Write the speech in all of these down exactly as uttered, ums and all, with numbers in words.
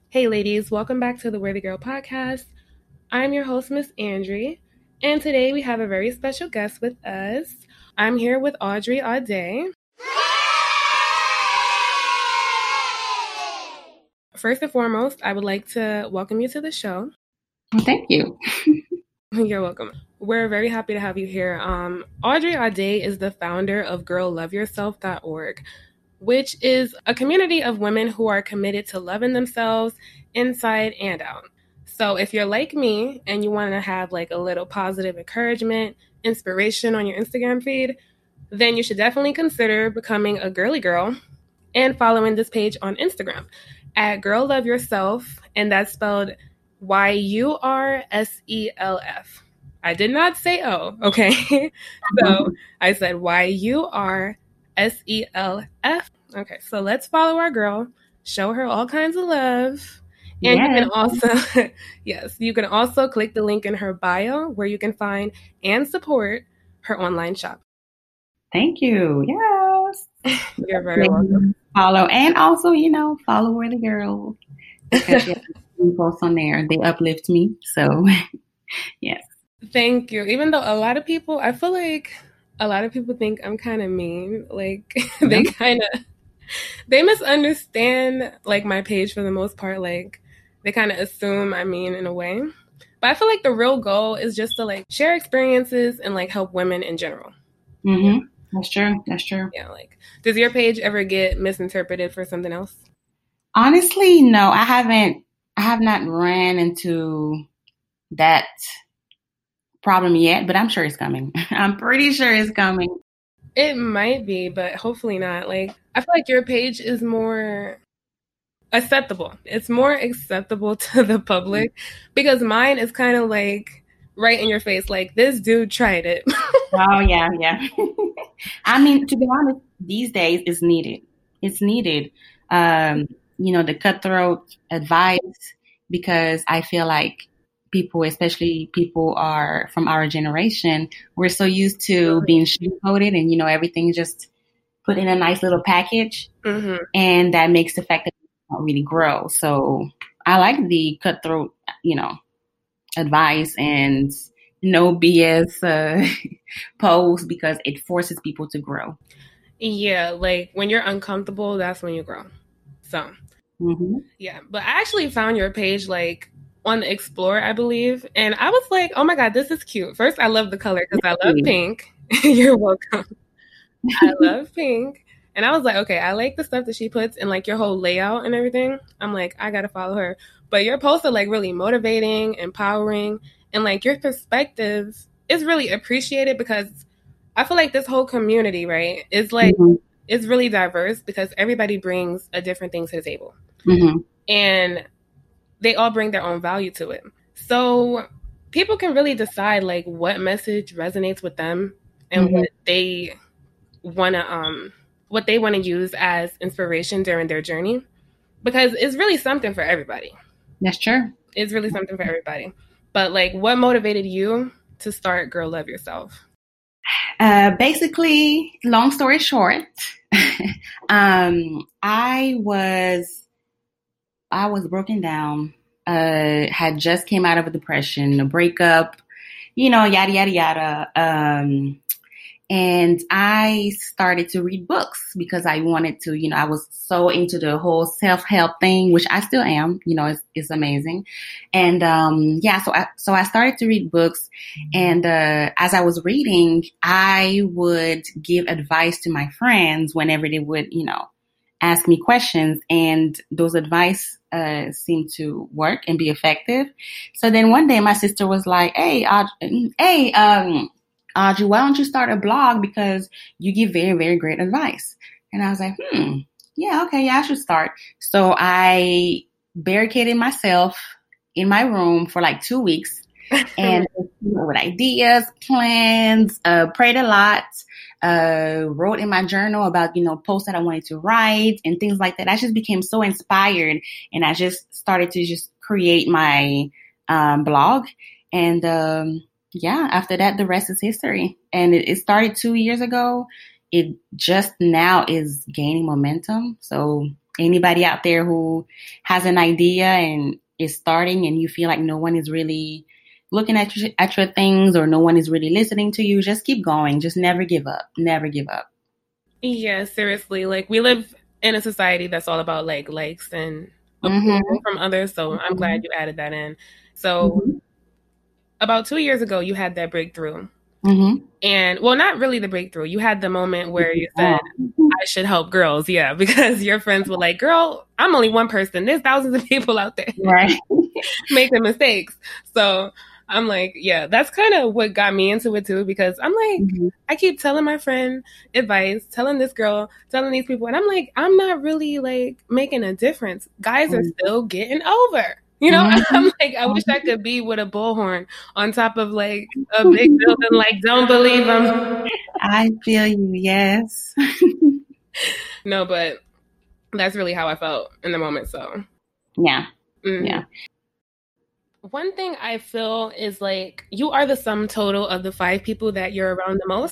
Hey, ladies, welcome back to the Worthy Girl podcast. I'm your host, Miss Andrea, and today we have a very special guest with us. I'm here with Audrey Audet. First and foremost, I would like to welcome you to the show. Well, thank you. You're welcome. We're very happy to have you here. Um, Audrey Audet is the founder of girl love yourself dot org, which is a community of women who are committed to loving themselves inside and out. So if you're like me and you want to have like a little positive encouragement, inspiration on your Instagram feed, then you should definitely consider becoming a girly girl and following this page on Instagram at Girl Love Yourself, and that's spelled Y U R S E L F. I did not say O, okay? So I said Y U R S E L F. Okay, so let's follow our girl, show her all kinds of love. And yes. You can also, yes, you can also click the link in her bio where you can find and support her online shop. Thank you. Yes. You're very welcome. Follow, and also, you know, follow Worthy Girl. Because yeah, posts on there, they uplift me. So, yes. Thank you. Even though a lot of people, I feel like a lot of people think I'm kind of mean. Like, they kind of, they misunderstand, like, my page for the most part. Like, they kind of assume I'm mean in a way. But I feel like the real goal is just to, like, share experiences and, like, help women in general. Mm-hmm. Yeah. That's true. That's true. Yeah, like, does your page ever get misinterpreted for something else? Honestly, no. I haven't, I have not ran into that problem yet, but I'm sure it's coming. I'm pretty sure it's coming. It might be, but hopefully not. Like, I feel like your page is more acceptable. It's more acceptable to the public because mine is kind of like right in your face. Like, this dude tried it. Oh, yeah, yeah. I mean, to be honest, these days it's needed. It's needed. Um, you know, the cutthroat advice, because I feel like people, especially people are from our generation, we're so used to being sugar-coated and, you know, everything just put in a nice little package. Mm-hmm. And that makes the fact that we don't really grow. So I like the cutthroat, you know, advice and no B S uh, posts because it forces people to grow. Yeah, like when you're uncomfortable, that's when you grow. So, mm-hmm. Yeah. But I actually found your page like on the Explore, I believe. And I was like, oh my God, this is cute. First, I love the color because I love pink. You're welcome. I love pink. And I was like, okay, I like the stuff that she puts and like your whole layout and everything. I'm like, I got to follow her. But your posts are like really motivating, empowering, and like your perspective is really appreciated because I feel like this whole community, right, is like, mm-hmm. it's really diverse because everybody brings a different thing to the table. Mm-hmm. And they all bring their own value to it. So people can really decide like what message resonates with them and mm-hmm. what they want to, um, what they want to use as inspiration during their journey, because it's really something for everybody. That's true. It's really something for everybody. But like, what motivated you to start Girl Love Yourself? Uh, basically, long story short, um, I was, I was broken down, uh, had just came out of a depression, a breakup, you know, yada, yada, yada. Um, And I started to read books because I wanted to, you know, I was so into the whole self-help thing, which I still am, you know, it's, it's amazing. And, um, yeah, so I, so I started to read books. And, uh, as I was reading, I would give advice to my friends whenever they would, you know, ask me questions, and those advice, uh, seemed to work and be effective. So then one day my sister was like, Hey, uh, hey, um, Audrey, why don't you start a blog because you give very, very great advice? And I was like, hmm, yeah, okay, yeah, I should start. So I barricaded myself in my room for like two weeks and you know, with ideas, plans, uh, prayed a lot, uh, wrote in my journal about, you know, posts that I wanted to write and things like that. I just became so inspired and I just started to just create my um, blog. And um yeah, after that, the rest is history. And it, it started two years ago. It just now is gaining momentum. So anybody out there who has an idea and is starting and you feel like no one is really looking at your, at your things or no one is really listening to you, just keep going. Just never give up. Never give up. Yeah, seriously. Like, we live in a society that's all about like likes and approval mm-hmm. from others. So mm-hmm. I'm glad you added that in. So mm-hmm. about two years ago, you had that breakthrough. Mm-hmm. And well, not really the breakthrough. You had the moment where you said, I should help girls. Yeah, because your friends were like, girl, I'm only one person. There's thousands of people out there right. making mistakes. So I'm like, yeah, that's kind of what got me into it too, because I'm like, mm-hmm. I keep telling my friend advice, telling this girl, telling these people, and I'm like, I'm not really like making a difference. Guys mm-hmm. are still getting over. You know, mm-hmm. I'm like, I wish I could be with a bullhorn on top of like a big building, like, don't believe them. I feel you, yes. No, but that's really how I felt in the moment, so. Yeah, mm-hmm. yeah. One thing I feel is like, you are the sum total of the five people that you're around the most.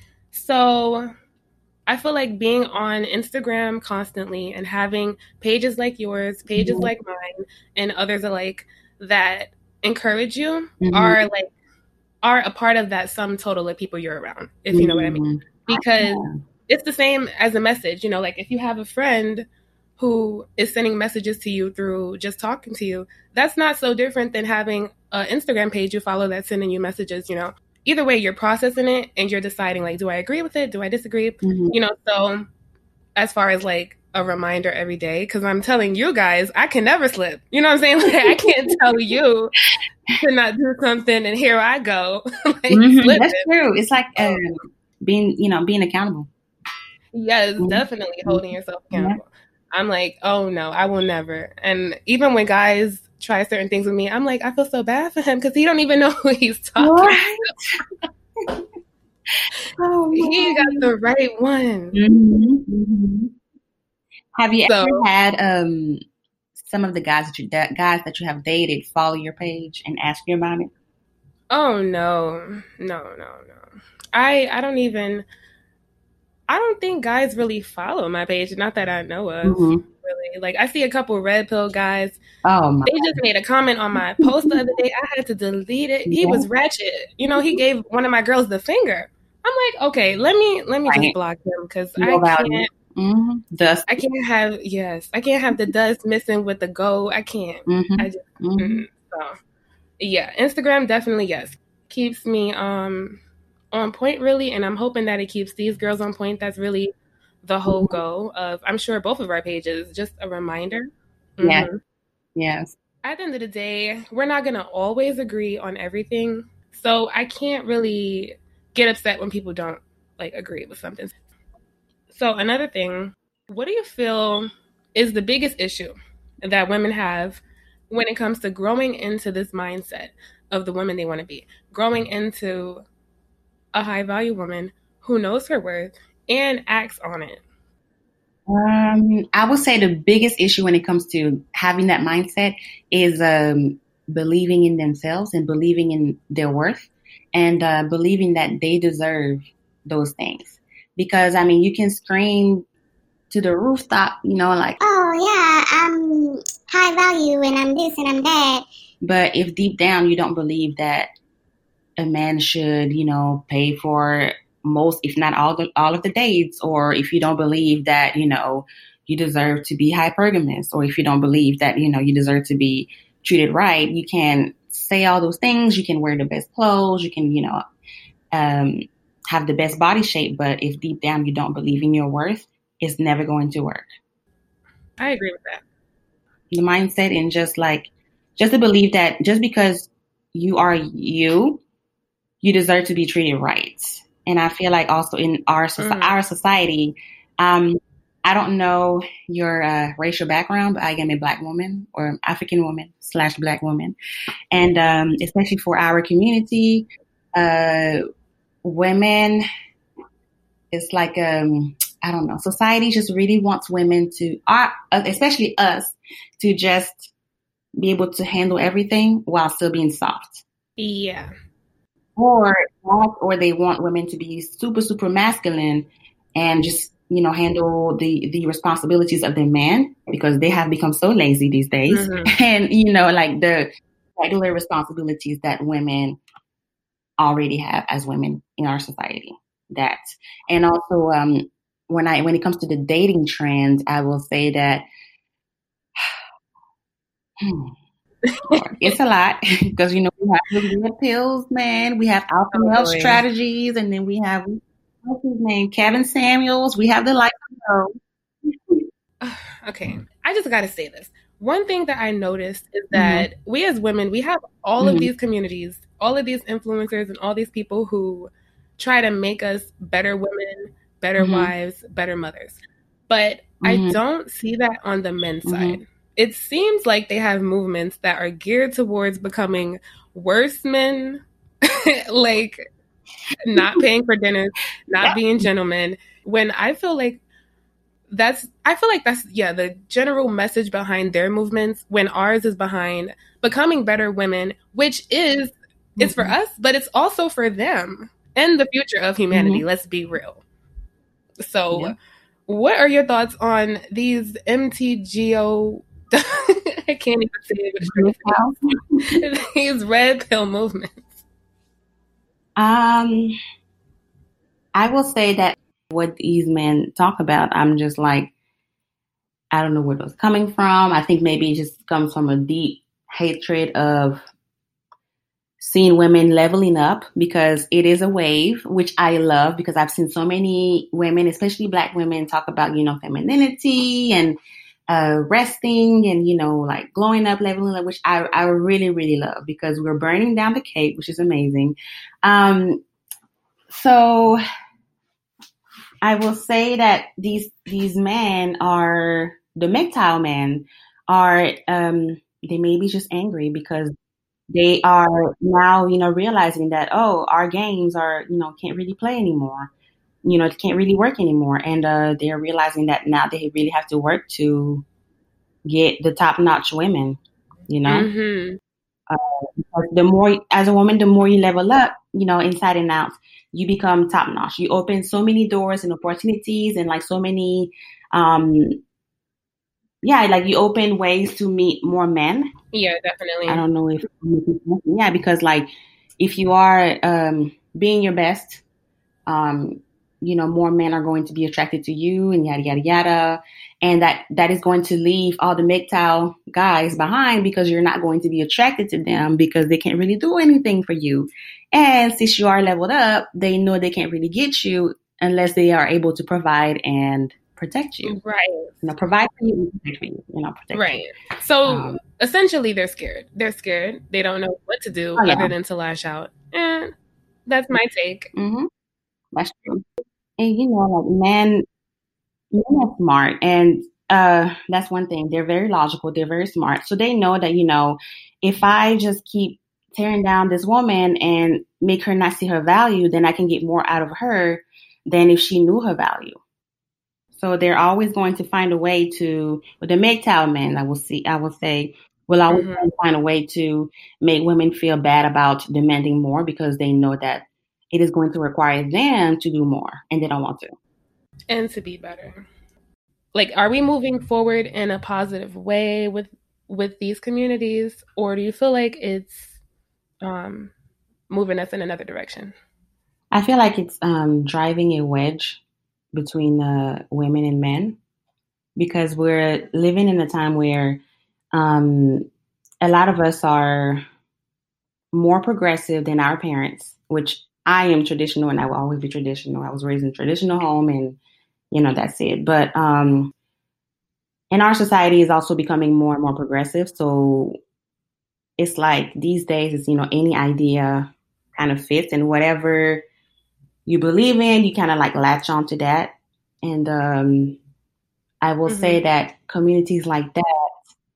So I feel like being on Instagram constantly and having pages like yours, pages mm-hmm. like mine, and others alike that encourage you mm-hmm. are like are a part of that sum total of people you're around, if you know mm-hmm. what I mean. Because yeah. it's the same as a message, you know, like if you have a friend who is sending messages to you through just talking to you, that's not so different than having an Instagram page you follow that's sending you messages, you know. Either way, you're processing it and you're deciding, like, do I agree with it? Do I disagree? Mm-hmm. You know, so as far as, like, a reminder every day, because I'm telling you guys, I can never slip. You know what I'm saying? Like, I can't tell you to not do something and here I go. like, mm-hmm. That's true. It's like um, being, you know, being accountable. Yes, mm-hmm. definitely holding yourself accountable. Yeah. I'm like, oh, no, I will never. And even when guys try certain things with me, I'm like, I feel so bad for him because he don't even know who he's talking right? to. oh, he got the right one. Mm-hmm. Mm-hmm. Have you so, ever had um, some of the guys that you that guys that you have dated follow your page and ask you about it? Oh no, no, no, no. I I don't even. I don't think guys really follow my page. Not that I know of. Mm-hmm. Really, like I see a couple red pill guys. Oh my! They just made a comment on my post the other day. I had to delete it. He yeah. was ratchet. You know, he gave one of my girls the finger. I'm like, okay, let me let me right. just block him because I can't. Mm-hmm. Dust. I can't have yes. I can't have the dust missing with the go. I can't. Mm-hmm. I just mm-hmm. so yeah. Instagram definitely yes keeps me um. on point really, and I'm hoping that it keeps these girls on point. That's really the whole goal of, I'm sure, both of our pages, just a reminder. Mm-hmm. Yeah. Yes. At the end of the day, we're not going to always agree on everything, so I can't really get upset when people don't like agree with something. So another thing, what do you feel is the biggest issue that women have when it comes to growing into this mindset of the woman they want to be, growing into a high value woman who knows her worth and acts on it? Um, I would say the biggest issue when it comes to having that mindset is um, believing in themselves and believing in their worth and uh, believing that they deserve those things. Because, I mean, you can scream to the rooftop, you know, like, oh, yeah, I'm high value and I'm this and I'm that. But if deep down you don't believe that a man should, you know, pay for most, if not all the, all of the dates, or if you don't believe that, you know, you deserve to be hypergamous, or if you don't believe that, you know, you deserve to be treated right, you can say all those things. You can wear the best clothes. You can, you know, um, have the best body shape. But if deep down you don't believe in your worth, it's never going to work. I agree with that. The mindset and just like, just to believe that just because you are you, you deserve to be treated right. And I feel like also in our mm. our society, um, I don't know your uh, racial background, but I am a Black woman or African woman slash Black woman. And um, especially for our community, uh, women, it's like, um, I don't know, society just really wants women to, uh, especially us, to just be able to handle everything while still being soft. Yeah. Or or they want women to be super, super masculine and just you know, handle the, the responsibilities of the men because they have become so lazy these days. Mm-hmm. And, you know, like the regular responsibilities that women already have as women in our society. That, and also, um, when I, when it comes to the dating trends, I will say that hmm, it's a lot because, you know, we have the red pills, man. We have alpha male oh, strategies, and then we have, what's his name? Kevin Samuels. We have the life Okay. I just got to say this. One thing that I noticed is that mm-hmm. we as women, we have all mm-hmm. of these communities, all of these influencers and all these people who try to make us better women, better mm-hmm. wives, better mothers. But mm-hmm. I don't see that on the men's mm-hmm. side. It seems like they have movements that are geared towards becoming worse men, like not paying for dinners, not yeah. being gentlemen, when I feel like that's, I feel like that's, yeah, the general message behind their movements, when ours is behind becoming better women, which is, mm-hmm. it's for us, but it's also for them and the future of humanity. Mm-hmm. Let's be real. So yeah. what are your thoughts on these M T G O, I can't even say it, these red pill movements? Um, I will say that what these men talk about, I'm just like, I don't know where it was coming from. I think maybe it just comes from a deep hatred of seeing women leveling up because it is a wave, which I love because I've seen so many women, especially Black women, talk about, you know, femininity and uh, resting and, you know, like glowing up, leveling up, which I, I really, really love because we're burning down the cape, which is amazing. Um, so I will say that these these men are, the M G T O W men are, um, they may be just angry because they are now, you know, realizing that, oh, our games are, you know, can't really play anymore. You know, it can't really work anymore. And uh, they're realizing that now they really have to work to get the top-notch women, you know. Mm-hmm. Uh, the more, as a woman, the more you level up, you know, inside and out, you become top-notch. You open so many doors and opportunities and like so many, um, yeah, like you open ways to meet more men. Yeah, definitely. I don't know if, yeah, because like if you are um, being your best, um, you know, more men are going to be attracted to you and yada, yada, yada. And that, that is going to leave all the M G T O W guys behind because you're not going to be attracted to them because they can't really do anything for you. And since you are leveled up, they know they can't really get you unless they are able to provide and protect you. Right. You know, provide for you and protect for you. You know, protect right. you. So um, essentially they're scared. They're scared. They don't know what to do oh, yeah. other than to lash out. And that's my take. Mm-hmm. That's true. And you know, like men, men are smart, and uh, that's one thing. They're very logical. They're very smart, so they know that, you know, if I just keep tearing down this woman and make her not see her value, then I can get more out of her than if she knew her value. So they're always going to find a way to, with the M G T O W men, I will see, I will say, will always mm-hmm. find a way to make women feel bad about demanding more because they know that it is going to require them to do more and they don't want to. And to be better. Like, are we moving forward in a positive way with with these communities, or do you feel like it's um, moving us in another direction? I feel like it's um, driving a wedge between uh, women and men because we're living in a time where um, a lot of us are more progressive than our parents, which I am traditional and I will always be traditional. I was raised in a traditional home and, you know, that's it. But um, and our society is also becoming more and more progressive. So it's like these days, it's, you know, any idea kind of fits and whatever you believe in, you kind of like latch onto that. And um, I will mm-hmm. say that communities like that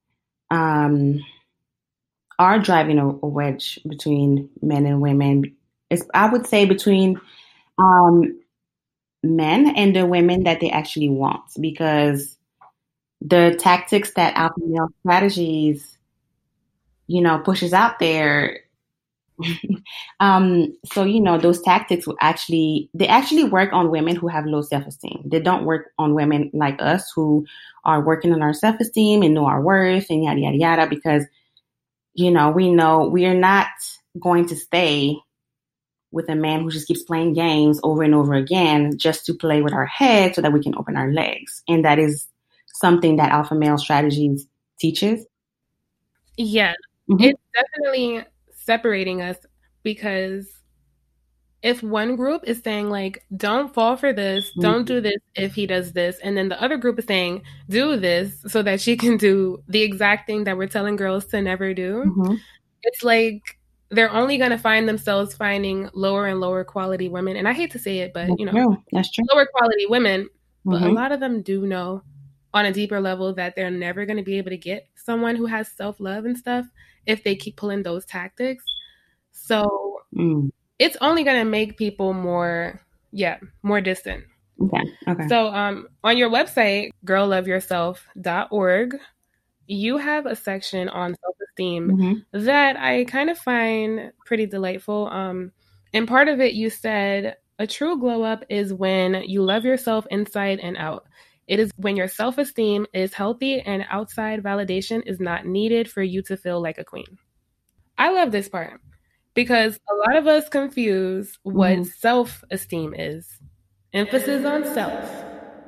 um, are driving a, a wedge between men and women. It's, I would say between um, men and the women that they actually want, because the tactics that alpha male strategies, you know, pushes out there um, so, you know, those tactics will actually, they actually work on women who have low self-esteem. They don't work on women like us who are working on our self-esteem and know our worth and yada, yada, yada, because, you know, we know we are not going to stay with a man who just keeps playing games over and over again just to play with our head so that we can open our legs. And that is something that Alpha Male Strategies teaches. Yeah, mm-hmm. It's definitely separating us, because if one group is saying like, don't fall for this, mm-hmm. don't do this if he does this, and then the other group is saying, do this so that she can do the exact thing that we're telling girls to never do, mm-hmm. it's like they're only going to find themselves finding lower and lower quality women. And I hate to say it, but, That's you know, true. That's true. Lower quality women, but mm-hmm. a lot of them do know on a deeper level that they're never going to be able to get someone who has self-love and stuff if they keep pulling those tactics. So mm. it's only going to make people more, yeah, more distant. Okay. Okay. So um, on your website, girl love yourself dot org, you have a section on self-esteem mm-hmm. that I kind of find pretty delightful. Um, and part of it, you said, a true glow up is when you love yourself inside and out. It is when your self-esteem is healthy and outside validation is not needed for you to feel like a queen. I love this part because a lot of us confuse what mm-hmm. self-esteem is. Emphasis on self.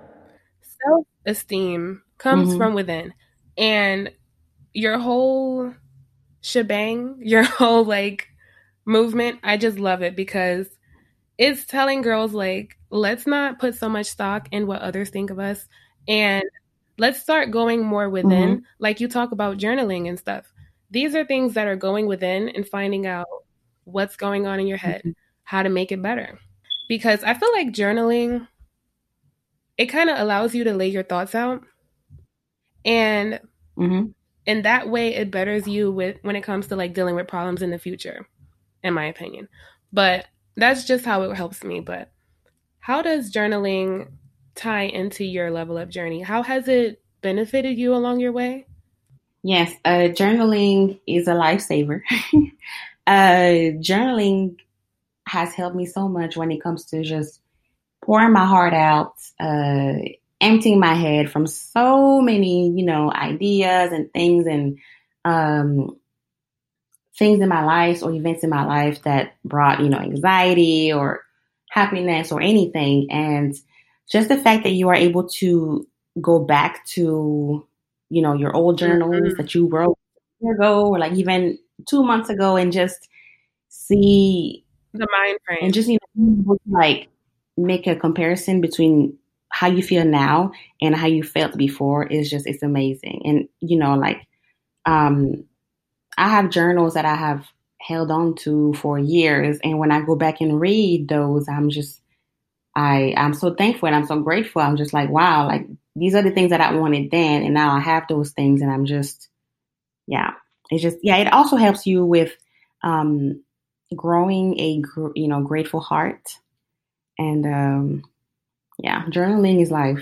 Self-esteem comes mm-hmm. from within. And your whole shebang, your whole like movement, I just love it because it's telling girls like, let's not put so much stock in what others think of us, and let's start going more within. Mm-hmm. Like you talk about journaling and stuff. These are things that are going within and finding out what's going on in your head, mm-hmm. how to make it better. Because I feel like journaling, it kind of allows you to lay your thoughts out. And mm-hmm. in that way, it betters you with when it comes to like dealing with problems in the future, in my opinion. But that's just how it helps me. But how does journaling tie into your level up journey? How has it benefited you along your way? Yes, uh, journaling is a lifesaver. uh, journaling has helped me so much when it comes to just pouring my heart out, uh, emptying my head from so many, you know, ideas and things and um, things in my life or events in my life that brought, you know, anxiety or happiness or anything. And just the fact that you are able to go back to, you know, your old journals mm-hmm. that you wrote a year ago or like even two months ago and just see the mind frame and just, you know, like make a comparison between how you feel now and how you felt before is just, it's amazing. And, you know, like, um, I have journals that I have held on to for years. And when I go back and read those, I'm just, I, I'm so thankful and I'm so grateful. I'm just like, wow, like these are the things that I wanted then. And now I have those things and I'm just, yeah, it's just, yeah, it also helps you with, um, growing a, you know, grateful heart. And, um, yeah, journaling is life.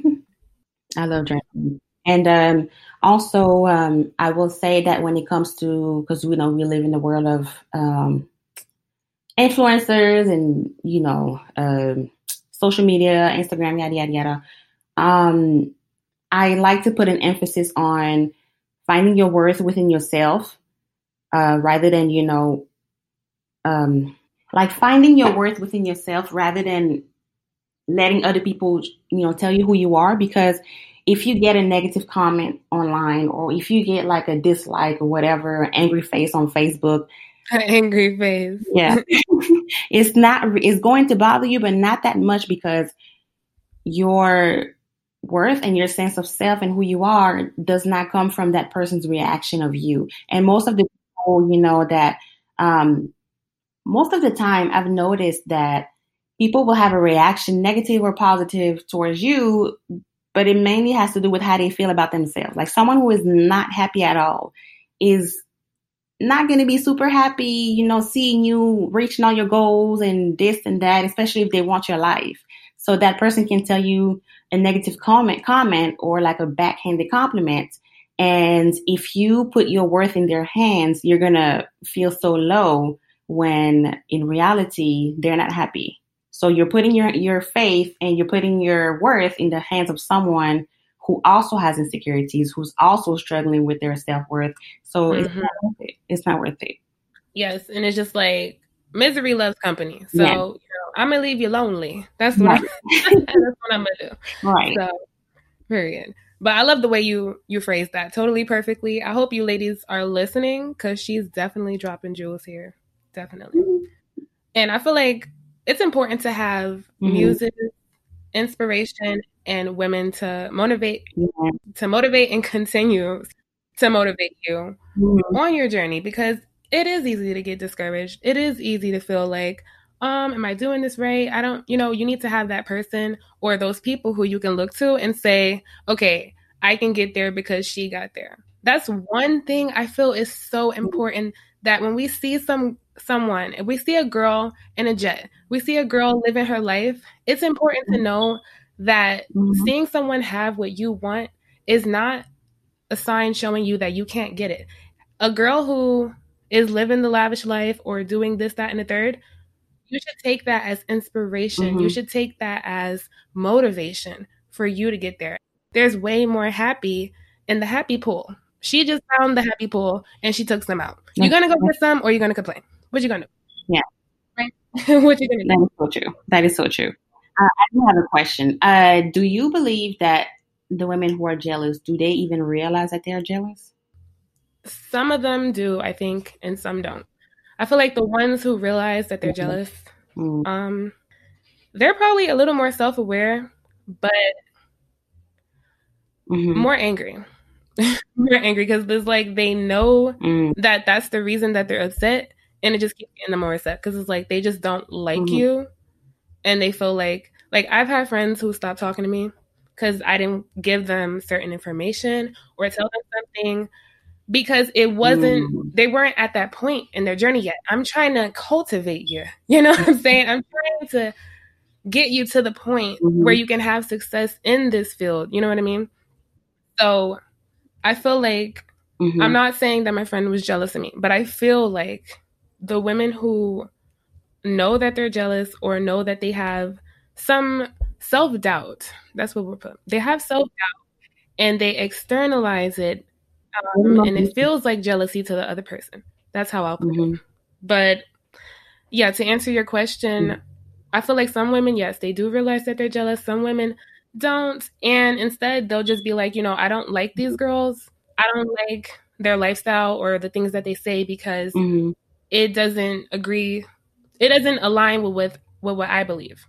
I love journaling. And um, also, um, I will say that when it comes to, because, you know, we live in the world of um, influencers and, you know, um, social media, Instagram, yada, yada, yada. Um, I like to put an emphasis on finding your worth within yourself uh, rather than, you know, um, like finding your worth within yourself rather than letting other people, you know, tell you who you are. Because if you get a negative comment online or if you get like a dislike or whatever, angry face on Facebook. An angry face. Yeah. it's not, it's going to bother you, but not that much because your worth and your sense of self and who you are does not come from that person's reaction of you. And most of the people, you know, that, um, most of the time I've noticed that people will have a reaction, negative or positive, towards you, but it mainly has to do with how they feel about themselves. Like someone who is not happy at all is not going to be super happy, you know, seeing you reaching all your goals and this and that, especially if they want your life. So that person can tell you a negative comment, comment or like a backhanded compliment. And if you put your worth in their hands, you're going to feel so low when in reality, they're not happy. So you're putting your, your faith and you're putting your worth in the hands of someone who also has insecurities, who's also struggling with their self-worth. So mm-hmm. it's not worth it. It's not worth it. Yes. And it's just like, misery loves company. So yeah. you know, I'm going to leave you lonely. That's what, right. I'm, that's what I'm going to do. Right. So, period. But I love the way you, you phrased that totally perfectly. I hope you ladies are listening because she's definitely dropping jewels here. Definitely. Mm-hmm. And I feel like it's important to have mm-hmm. music, inspiration, and women to motivate, yeah. to motivate and continue to motivate you mm-hmm. on your journey, because it is easy to get discouraged. It is easy to feel like, um, am I doing this right? I don't, you know, you need to have that person or those people who you can look to and say, okay, I can get there because she got there. That's one thing I feel is so important, that when we see some someone, if we see a girl in a jet, we see a girl living her life, it's important to know that mm-hmm. seeing someone have what you want is not a sign showing you that you can't get it. A girl who is living the lavish life or doing this, that, and the third, you should take that as inspiration. Mm-hmm. You should take that as motivation for you to get there. There's way more happy in the happy pool. She just found the happy pool and she took some out. You're going to go get some or you're going to complain. What you going to do? Yeah. Right? What you going to do? That is so true. That is so true. Uh, I do have a question. Uh, do you believe that the women who are jealous, do they even realize that they're jealous? Some of them do, I think, and some don't. I feel like the ones who realize that they're mm-hmm. jealous, mm-hmm. um, they're probably a little more self-aware, but mm-hmm. more angry. More angry because it's like they know mm. that that's the reason that they're upset, and it just keeps getting them more upset because it's like they just don't like mm-hmm. you, and they feel like, like I've had friends who stopped talking to me because I didn't give them certain information or tell them something, because it wasn't, mm. they weren't at that point in their journey yet. I'm trying to cultivate you. You know what I'm saying? I'm trying to get you to the point mm-hmm. where you can have success in this field. You know what I mean? So I feel like, mm-hmm. I'm not saying that my friend was jealous of me, but I feel like the women who know that they're jealous or know that they have some self-doubt, that's what we're put. They have self-doubt and they externalize it. Um, and it feels like jealousy to the other person. That's how I'll put mm-hmm. it. But yeah, to answer your question, mm-hmm. I feel like some women, yes, they do realize that they're jealous. Some women don't. And instead, they'll just be like, you know, I don't like these girls. I don't like their lifestyle or the things that they say because mm-hmm. it doesn't agree. It doesn't align with, with, with what I believe.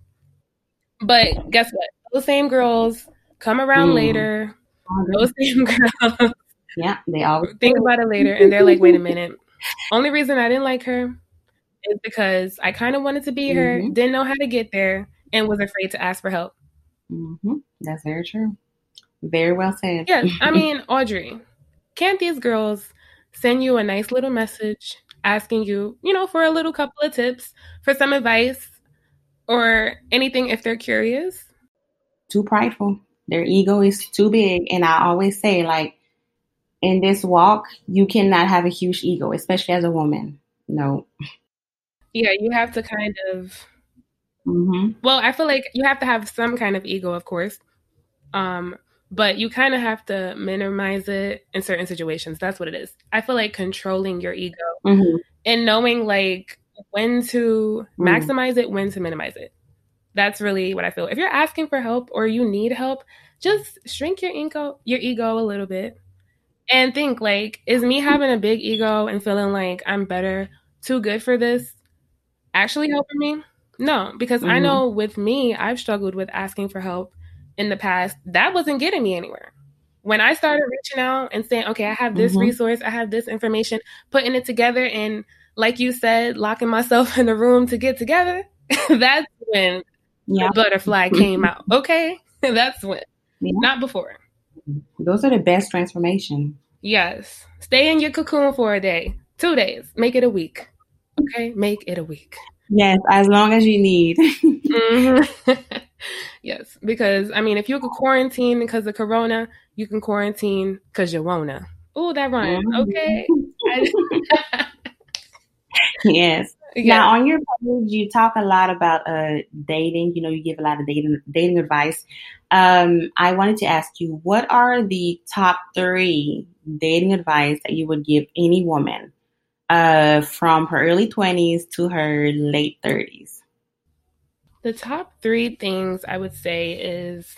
But guess what? Those same girls come around mm. later. Those same girls. Yeah, they all think about it later, and they're like, "Wait a minute. Only reason I didn't like her is because I kind of wanted to be her, mm-hmm. didn't know how to get there, and was afraid to ask for help." Mm-hmm. That's very true. Very well said. Yeah, I mean, Audrey, can't these girls send you a nice little message asking you, you know, for a little couple of tips, for some advice, or anything if they're curious? Too prideful. Their ego is too big, and I always say, like, in this walk, you cannot have a huge ego, especially as a woman. No. Yeah, you have to kind of, mm-hmm. well, I feel like you have to have some kind of ego, of course. Um, but you kind of have to minimize it in certain situations. That's what it is. I feel like controlling your ego mm-hmm. and knowing like when to mm-hmm. maximize it, when to minimize it. That's really what I feel. If you're asking for help or you need help, just shrink your ego, your ego a little bit. And think, like, is me having a big ego and feeling like I'm better, too good for this, actually helping me? No, because mm-hmm. I know with me, I've struggled with asking for help in the past. That wasn't getting me anywhere. When I started reaching out and saying, okay, I have this mm-hmm. resource, I have this information, putting it together, and like you said, locking myself in the room to get together, that's when yeah. the butterfly came out. Okay? That's when. Yeah. Not before. Those are the best transformation. Yes. Stay in your cocoon for a day, two days, make it a week. Okay. Make it a week. Yes. As long as you need. mm-hmm. Yes. Because I mean, if you could quarantine because of Corona, you can quarantine because you wanna. Oh, that rhymed. Mm-hmm. Okay. Yes. Yeah. Now, on your page, you talk a lot about uh, dating. You know, you give a lot of dating dating advice. Um, I wanted to ask you, what are the top three dating advice that you would give any woman uh, from her early twenties to her late thirties? The top three things I would say is,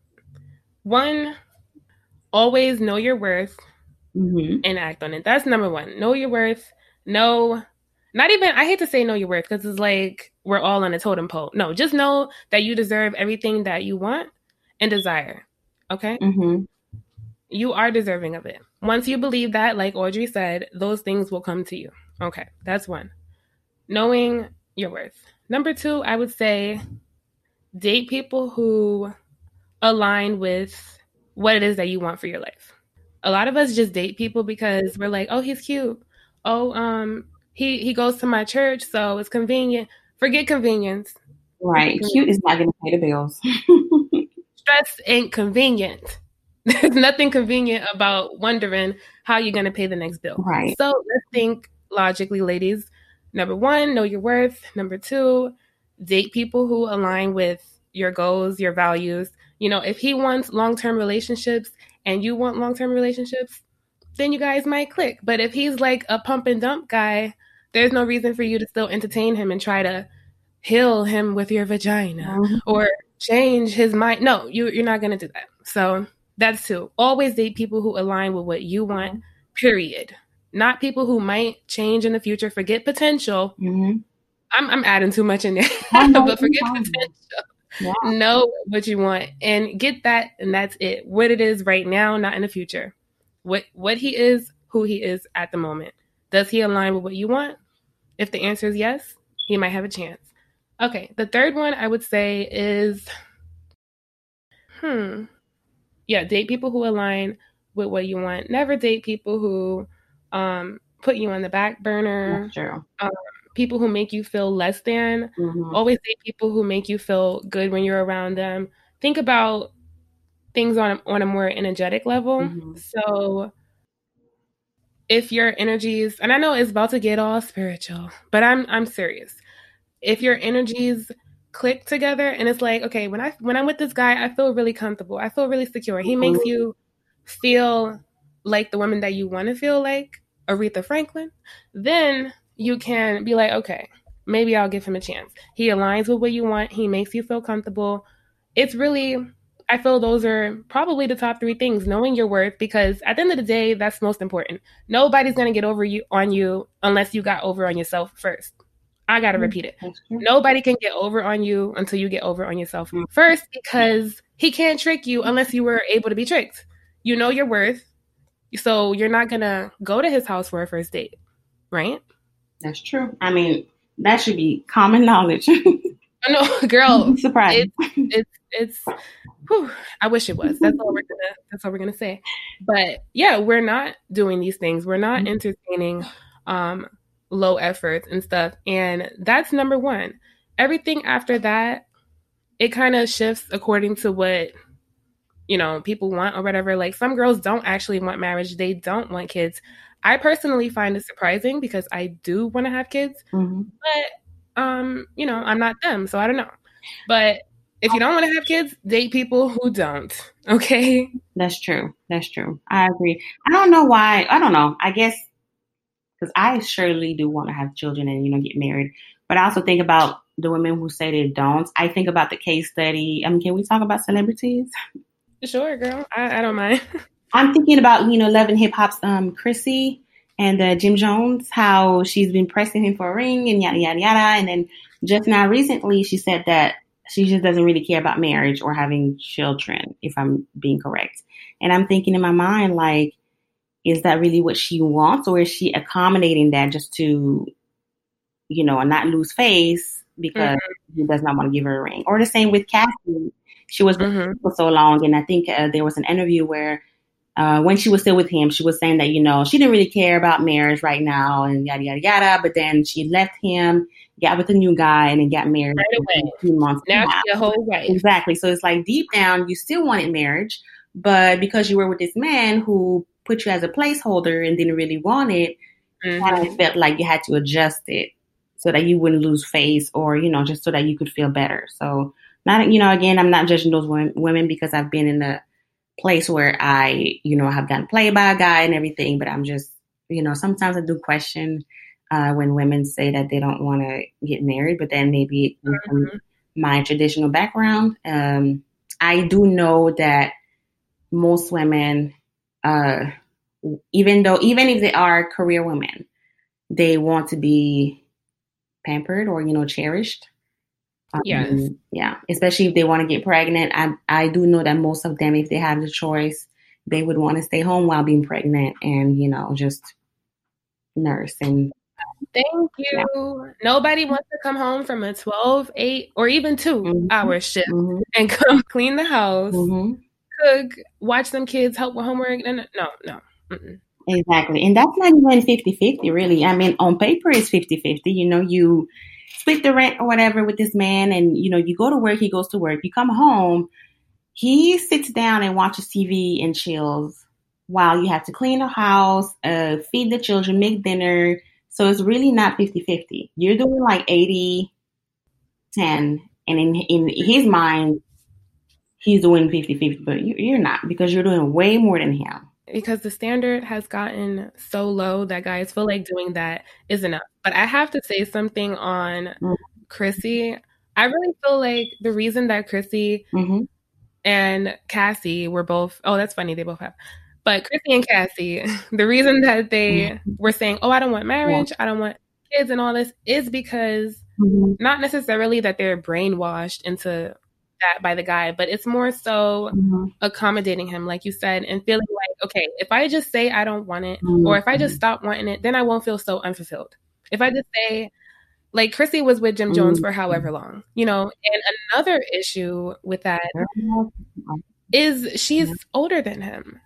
one, always know your worth mm-hmm. and act on it. That's number one. Know your worth. Know, not even, I hate to say know your worth because it's like we're all on a totem pole. No, just know that you deserve everything that you want and desire. Okay? Mm-hmm. You are deserving of it. Once you believe that, like Audrey said, those things will come to you. Okay, that's one. Knowing your worth. Number two, I would say date people who align with what it is that you want for your life. A lot of us just date people because we're like, oh, he's cute. Oh, um, he, he goes to my church, so it's convenient. Forget convenience. Right. Forget cute is not going to pay the bills. Stress ain't convenient. There's nothing convenient about wondering how you're going to pay the next bill. Right. So let's think logically, ladies. Number one, know your worth. Number two, date people who align with your goals, your values. You know, if he wants long-term relationships and you want long-term relationships, then you guys might click. But if he's like a pump and dump guy, there's no reason for you to still entertain him and try to heal him with your vagina mm-hmm. or change his mind. No, you, you're not going to do that. So that's two. Always date people who align with what you want, period. Not people who might change in the future. Forget potential. Mm-hmm. I'm, I'm adding too much in there, but forget potential. Yeah. Know what you want and get that, and that's it. What it is right now, not in the future. What what he is, who he is at the moment. Does he align with what you want? If the answer is yes, he might have a chance. Okay, the third one I would say is, hmm, yeah, date people who align with what you want. Never date people who um, put you on the back burner. That's true. Um, people who make you feel less than. Mm-hmm. Always date people who make you feel good when you're around them. Think about things on a, on a more energetic level. Mm-hmm. So if your energies, and I know it's about to get all spiritual, but I'm I'm serious. If your energies click together and it's like, okay, when I when I'm with this guy, I feel really comfortable. I feel really secure. He makes you feel like the woman that you want to feel like, Aretha Franklin. Then you can be like, okay, maybe I'll give him a chance. He aligns with what you want. He makes you feel comfortable. It's really, I feel those are probably the top three things. Knowing your worth, because at the end of the day, that's most important. Nobody's going to get over you on you unless you got over on yourself first. I got to repeat it. Nobody can get over on you until you get over on yourself first, because he can't trick you unless you were able to be tricked. You know your worth. So you're not going to go to his house for a first date, right? That's true. I mean, that should be common knowledge. No, girl. Surprise. It's, it's, it's whew, I wish it was. That's all we're gonna, that's all we're going to say. But yeah, we're not doing these things. We're not entertaining um, low efforts and stuff. And that's number one. Everything after that, it kind of shifts according to what, you know, people want or whatever. Like some girls don't actually want marriage. They don't want kids. I personally find it surprising because I do want to have kids, mm-hmm. but, um, you know, I'm not them, so I don't know. But if you don't want to have kids, date people who don't, okay? That's true. That's true. I agree. I don't know why. I don't know. I guess because I surely do want to have children and, you know, get married. But I also think about the women who say they don't. I think about the case study. I mean, can we talk about celebrities? Sure, girl. I, I don't mind. I'm thinking about, you know, Love and Hip Hop's um, Chrissy and uh, Jim Jones, how she's been pressing him for a ring and yada, yada, yada. And then just now recently, she said that she just doesn't really care about marriage or having children, if I'm being correct. And I'm thinking in my mind, like, is that really what she wants? Or is she accommodating that just to, you know, not lose face because mm-hmm. he does not want to give her a ring? Or the same with Cassie. She was with mm-hmm. him for so long. And I think uh, there was an interview where Uh, when she was still with him, she was saying that, you know, she didn't really care about marriage right now and yada, yada, yada. But then she left him, got with a new guy, and then got married right away. A few months now she's a whole wife. Exactly. So it's like deep down, you still wanted marriage. But because you were with this man who put you as a placeholder and didn't really want it, mm-hmm. kind of felt like you had to adjust it. so that you wouldn't lose face, or, you know, just so that you could feel better. So not, you know, again, I'm not judging those women because I've been in a place where I, you know, have gotten played by a guy and everything, but I'm just, you know, sometimes I do question uh, when women say that they don't want to get married, but then maybe mm-hmm. from my traditional background, um, I do know that most women, uh, even though, even if they are career women, they want to be pampered or, you know, cherished. Um, yes. Yeah. Especially if they want to get pregnant. I, I do know that most of them, if they have the choice, they would want to stay home while being pregnant and, you know, just nurse. And thank you. Yeah. Nobody wants to come home from a twelve, eight, or even two mm-hmm. hour shift mm-hmm. and come clean the house, mm-hmm. cook, watch them kids, help with homework. No, no, no. Mm-mm. Exactly. And that's not even fifty-fifty, really. I mean, on paper, it's fifty-fifty. You know, you split the rent or whatever with this man, and, you know, you go to work, he goes to work. You come home, he sits down and watches T V and chills while you have to clean the house, uh, feed the children, make dinner. So it's really not fifty-fifty. You're doing like eighty ten. And in, in his mind, he's doing fifty-fifty, but you're not, because you're doing way more than him. Because the standard has gotten so low that guys feel like doing that is enough. But I have to say something on mm-hmm. Chrissy. I really feel like the reason that Chrissy mm-hmm. and Cassie were both, oh, that's funny, they both have. But Chrissy and Cassie, the reason that they mm-hmm. were saying, oh, I don't want marriage, yeah. I don't want kids and all this, is because mm-hmm. not necessarily that they're brainwashed into that by the guy, but it's more so mm-hmm. accommodating him, like you said, and feeling like, okay, if I just say I don't want it, mm-hmm. or if I just stop wanting it, then I won't feel so unfulfilled. If I just say, like Chrissy was with Jim Jones mm-hmm. for however long, you know. And another issue with that is she's older than him.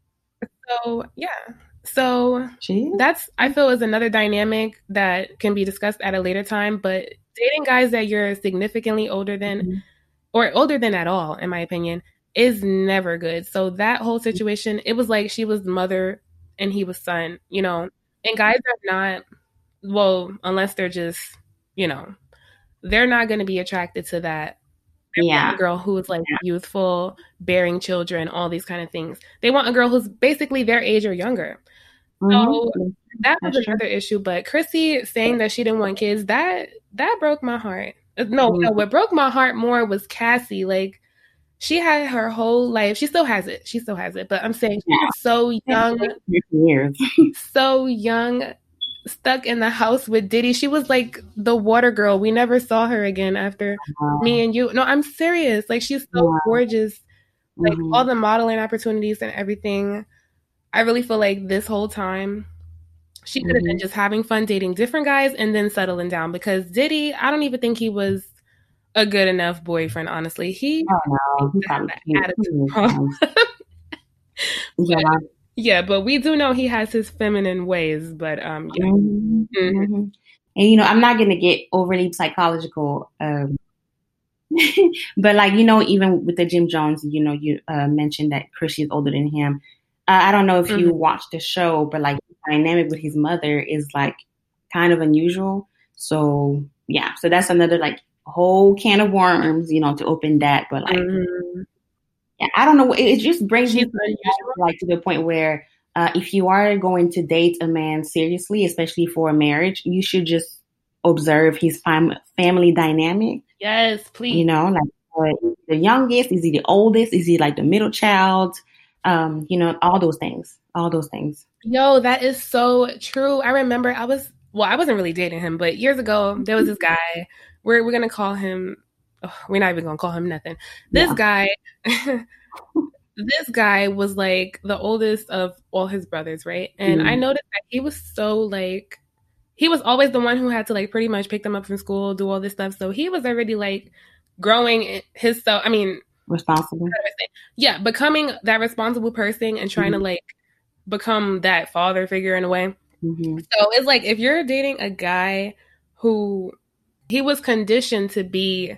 So yeah, so Jeez. That's, I feel, is another dynamic that can be discussed at a later time. But dating guys that you're significantly older than, mm-hmm. or older than at all, in my opinion, is never good. So that whole situation, it was like she was mother and he was son, you know. And guys are not, well, unless they're just, you know, they're not going to be attracted to that. They yeah. want a girl who's like yeah. youthful, bearing children, all these kind of things. They want a girl who's basically their age or younger. Mm-hmm. So that was That's another true. issue. But Chrissy saying that she didn't want kids, that that broke my heart. No, mm-hmm. no, what broke my heart more was Cassie. Like, she had her whole life. She still has it. She still has it. But I'm saying yeah. she's so young, years. so young, stuck in the house with Diddy. She was like the water girl. We never saw her again after uh-huh. me and you. No, I'm serious. Like, she's so yeah. gorgeous. Like, mm-hmm. all the modeling opportunities and everything. I really feel like this whole time she could have mm-hmm. been just having fun dating different guys and then settling down, because Diddy, I don't even think he was a good enough boyfriend, honestly. He oh, no. had that attitude. yeah. Yeah, but we do know he has his feminine ways, but um yeah. Mm-hmm. Mm-hmm. And you know, I'm not gonna get overly psychological, um but like, you know, even with the Jim Jones, you know, you uh, mentioned that Chrissy is older than him. Uh, I don't know if mm-hmm. you watched the show, but like the dynamic with his mother is like kind of unusual. So yeah, so that's another like whole can of worms, you know, to open that. But like, mm-hmm. yeah, I don't know. It, it just brings me like to the point where uh, if you are going to date a man seriously, especially for a marriage, you should just observe his fam- family dynamic. Yes, please. You know, like uh, the youngest, is he the oldest? Is he like the middle child? Um, you know, all those things, all those things. Yo, that is so true. I remember I was, well, I wasn't really dating him, but years ago, there was this guy, we're, we're going to call him, oh, we're not even going to call him nothing. This yeah. guy, this guy was like the oldest of all his brothers, right? And mm. I noticed that he was so like, he was always the one who had to like pretty much pick them up from school, do all this stuff. So he was already like growing his self. I mean, responsible. Yeah, becoming that responsible person and trying mm-hmm. to like become that father figure in a way. Mm-hmm. So it's like, if you're dating a guy who he was conditioned to be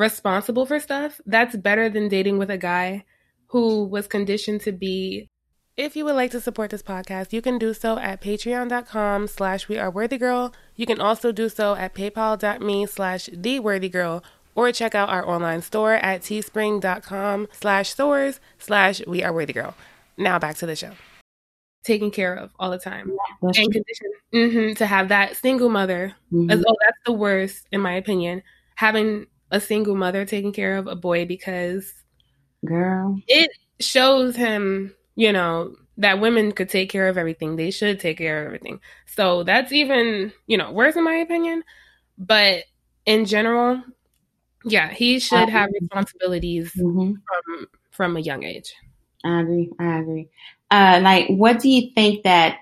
responsible for stuff, that's better than dating with a guy who was conditioned to be If you would like to support this podcast, you can do so at patreon.com slash we are worthy girl. You can also do so at paypal.me slash the worthy girl, or check out our online store at teespring.com slash stores slash we are worthy girl. Now back to the show. Taken care of all the time. Yeah, and conditioned mm-hmm, to have that single mother. Mm-hmm. As, oh, that's the worst, in my opinion. Having a single mother taking care of a boy, because girl, it shows him, you know, that women could take care of everything. They should take care of everything. So that's even, you know, worse in my opinion. But in general, yeah, he should have responsibilities mm-hmm. from from a young age. I agree. I agree. Uh, like, what do you think that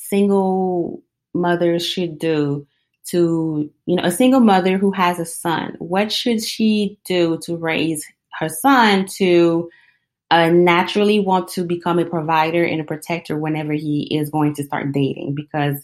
single mothers should do to, you know, a single mother who has a son? What should she do to raise her son to uh, naturally want to become a provider and a protector whenever he is going to start dating? Because,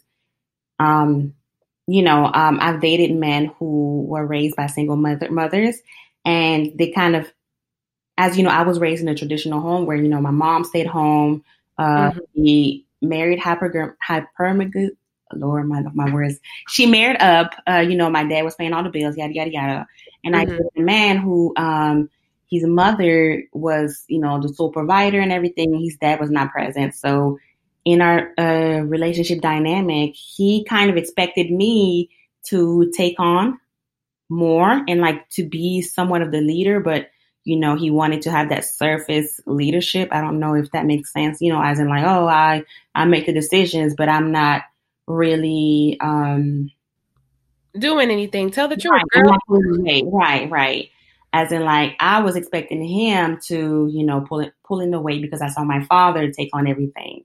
um, you know, um, I've dated men who were raised by single mother mothers, and they kind of, as you know, I was raised in a traditional home where, you know, my mom stayed home. Uh, mm-hmm. She married hyper, hyper, Lord, my, my words. She married up, uh, you know, my dad was paying all the bills, yada, yada, yada. And mm-hmm. I dated a man who, um, his mother was, you know, the sole provider and everything. His dad was not present. So in our uh, relationship dynamic, he kind of expected me to take on more and like to be somewhat of the leader, but you know, he wanted to have that surface leadership. I don't know if that makes sense, you know, as in like, oh, I, I make the decisions, but I'm not really um, doing anything. Tell the truth, right, girl. Right, right, right. As in like, I was expecting him to, you know, pull it, pulling the weight because I saw my father take on everything.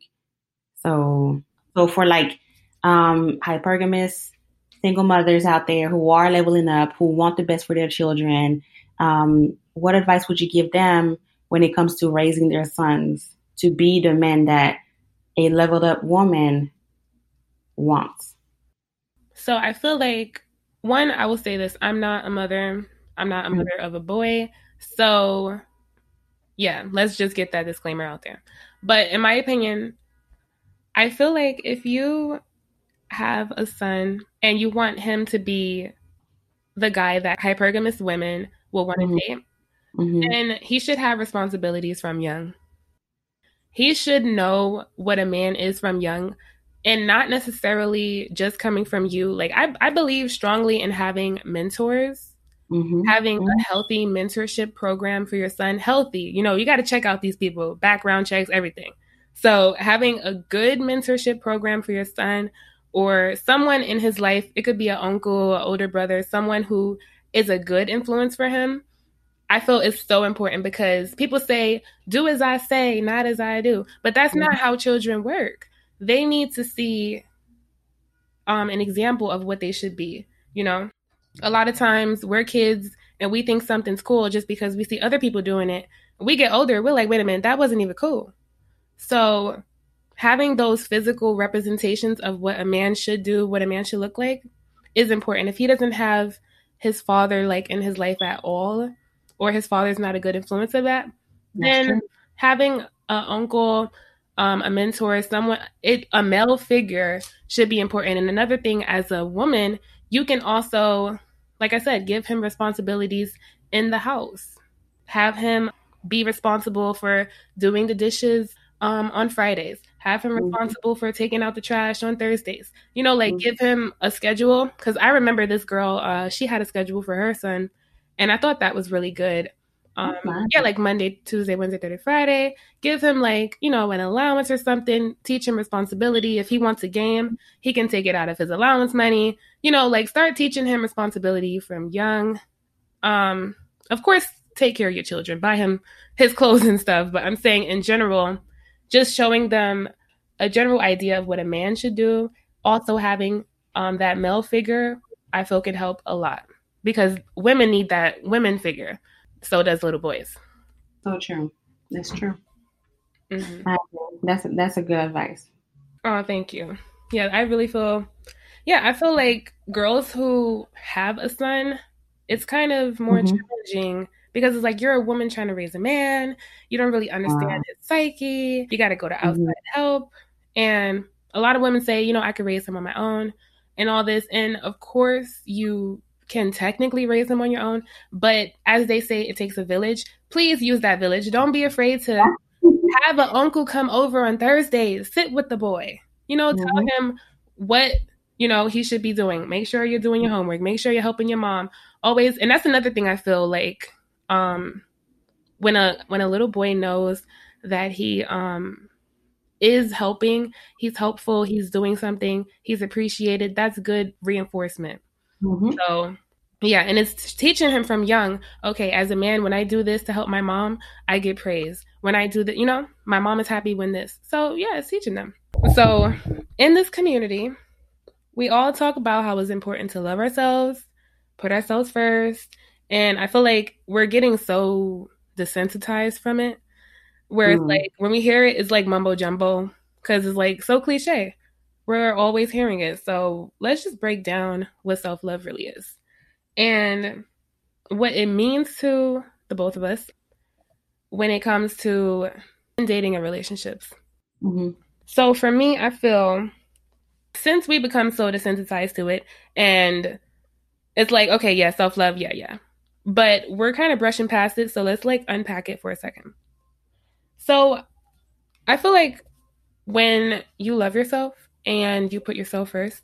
So, so for like um, hypergamous single mothers out there who are leveling up, who want the best for their children, um, what advice would you give them when it comes to raising their sons to be the men that a leveled up woman wants? So I feel like, one, I will say this, I'm not a mother. I'm not a mother mm-hmm. of a boy. So yeah, let's just get that disclaimer out there. But in my opinion, I feel like if you have a son and you want him to be the guy that hypergamous women will want to mm-hmm. date, mm-hmm. then he should have responsibilities from young. He should know what a man is from young, and not necessarily just coming from you. Like, I, I believe strongly in having mentors, mm-hmm. having mm-hmm. a healthy mentorship program for your son. Healthy, you know, you got to check out these people, background checks, everything. So having a good mentorship program for your son, or someone in his life, it could be an uncle, an older brother, someone who is a good influence for him, I feel is so important, because people say, do as I say, not as I do. But that's mm-hmm. not how children work. They need to see um, an example of what they should be. You know, a lot of times we're kids and we think something's cool just because we see other people doing it. We get older, we're like, wait a minute, that wasn't even cool. So having those physical representations of what a man should do, what a man should look like, is important. If he doesn't have his father like in his life at all, or his father's not a good influence of that, That's then true. having an uncle, um, a mentor, someone, it, a male figure should be important. And another thing, as a woman, you can also, like I said, give him responsibilities in the house. Have him be responsible for doing the dishes um, on Fridays. Have him mm-hmm. responsible for taking out the trash on Thursdays. You know, like mm-hmm. give him a schedule. Because I remember this girl, uh, she had a schedule for her son. And I thought that was really good. Um, okay. Yeah, like Monday, Tuesday, Wednesday, Thursday, Friday. Give him like, you know, an allowance or something. Teach him responsibility. If he wants a game, he can take it out of his allowance money. You know, like start teaching him responsibility from young. Um, of course, take care of your children. Buy him his clothes and stuff. But I'm saying in general, just showing them a general idea of what a man should do. Also having um, that male figure, I feel could help a lot. Because women need that women figure. So does little boys. So true. That's true. Mm-hmm. Uh, that's, that's a good advice. Oh, thank you. Yeah, I really feel, yeah, I feel like girls who have a son, it's kind of more mm-hmm. challenging because it's like, you're a woman trying to raise a man. You don't really understand uh, his psyche. You got to go to outside mm-hmm. help. And a lot of women say, you know, I could raise him on my own and all this. And of course you can technically raise him on your own. But as they say, it takes a village. Please use that village. Don't be afraid to have an uncle come over on Thursdays, sit with the boy, you know, mm-hmm. tell him what, you know, he should be doing. Make sure you're doing your homework. Make sure you're helping your mom always. And that's another thing I feel like, um, when a, when a little boy knows that he, um, is helping, he's helpful, he's doing something, he's appreciated, that's good reinforcement. Mm-hmm. So yeah, and it's teaching him from young, okay, as a man, when I do this to help my mom, I get praise. When I do that, you know, my mom is happy when this. So yeah, it's teaching them. So in this community, we all talk about how it's important to love ourselves, put ourselves first. And I feel like we're getting so desensitized from it, where mm. it's like, when we hear it, it's like mumbo jumbo, because it's like so cliche. We're always hearing it. So let's just break down what self-love really is and what it means to the both of us when it comes to dating and relationships. Mm-hmm. So for me, I feel since we become so desensitized to it, and it's like, okay, yeah, self-love, yeah, yeah. But we're kind of brushing past it, so let's like unpack it for a second. So I feel like when you love yourself and you put yourself first,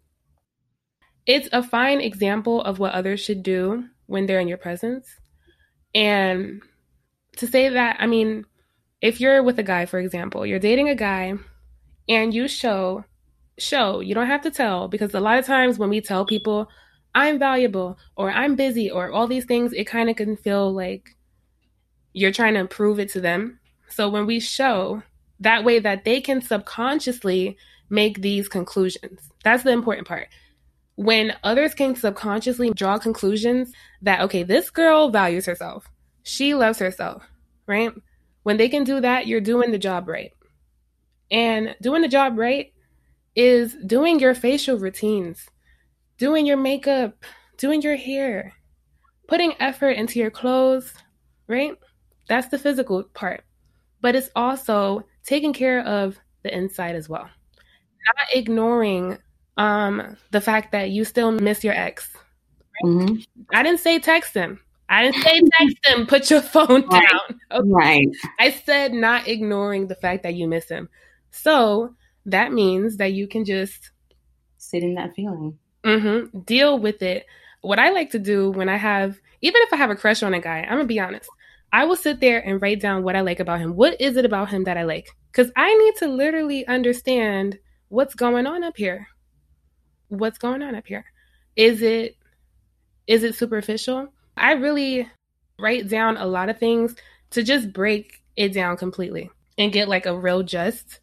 it's a fine example of what others should do when they're in your presence. And to say that, I mean, if you're with a guy, for example, you're dating a guy and you show, show, you don't have to tell, because a lot of times when we tell people, I'm valuable or I'm busy or all these things, it kind of can feel like you're trying to prove it to them. So when we show, that way that they can subconsciously make these conclusions. That's the important part. When others can subconsciously draw conclusions that, okay, this girl values herself. She loves herself, right? When they can do that, you're doing the job right. And doing the job right is doing your facial routines, doing your makeup, doing your hair, putting effort into your clothes, right? That's the physical part. But it's also taking care of the inside as well. Not ignoring um, the fact that you still miss your ex. Right? Mm-hmm. I didn't say text him. I didn't say text him, put your phone right. down. Okay? Right. I said not ignoring the fact that you miss him. So that means that you can just sit in that feeling. Mm-hmm, deal with it. What I like to do when I have, even if I have a crush on a guy, I'm going to be honest. I will sit there and write down what I like about him. What is it about him that I like? Because I need to literally understand what's going on up here. What's going on up here? Is it, is it superficial? I really write down a lot of things to just break it down completely and get like a real just.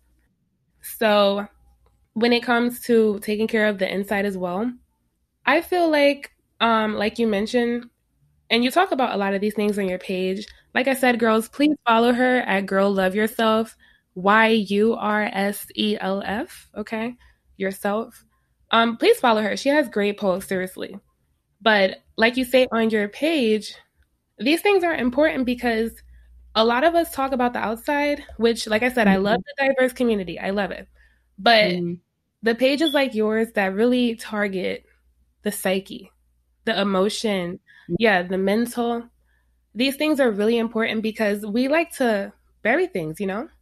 So when it comes to taking care of the inside as well, I feel like, um, like you mentioned, and you talk about a lot of these things on your page. Like I said, girls, please follow her at Girl Love Yourself, Y U R S E L F, okay? Yourself. Um, please follow her. She has great posts, seriously. But like you say on your page, these things are important because a lot of us talk about the outside, which, like I said, mm-hmm. I love the diverse community. I love it. But mm-hmm. the pages like yours that really target the psyche, the emotion, yeah, the mental, these things are really important because we like to bury things, you know?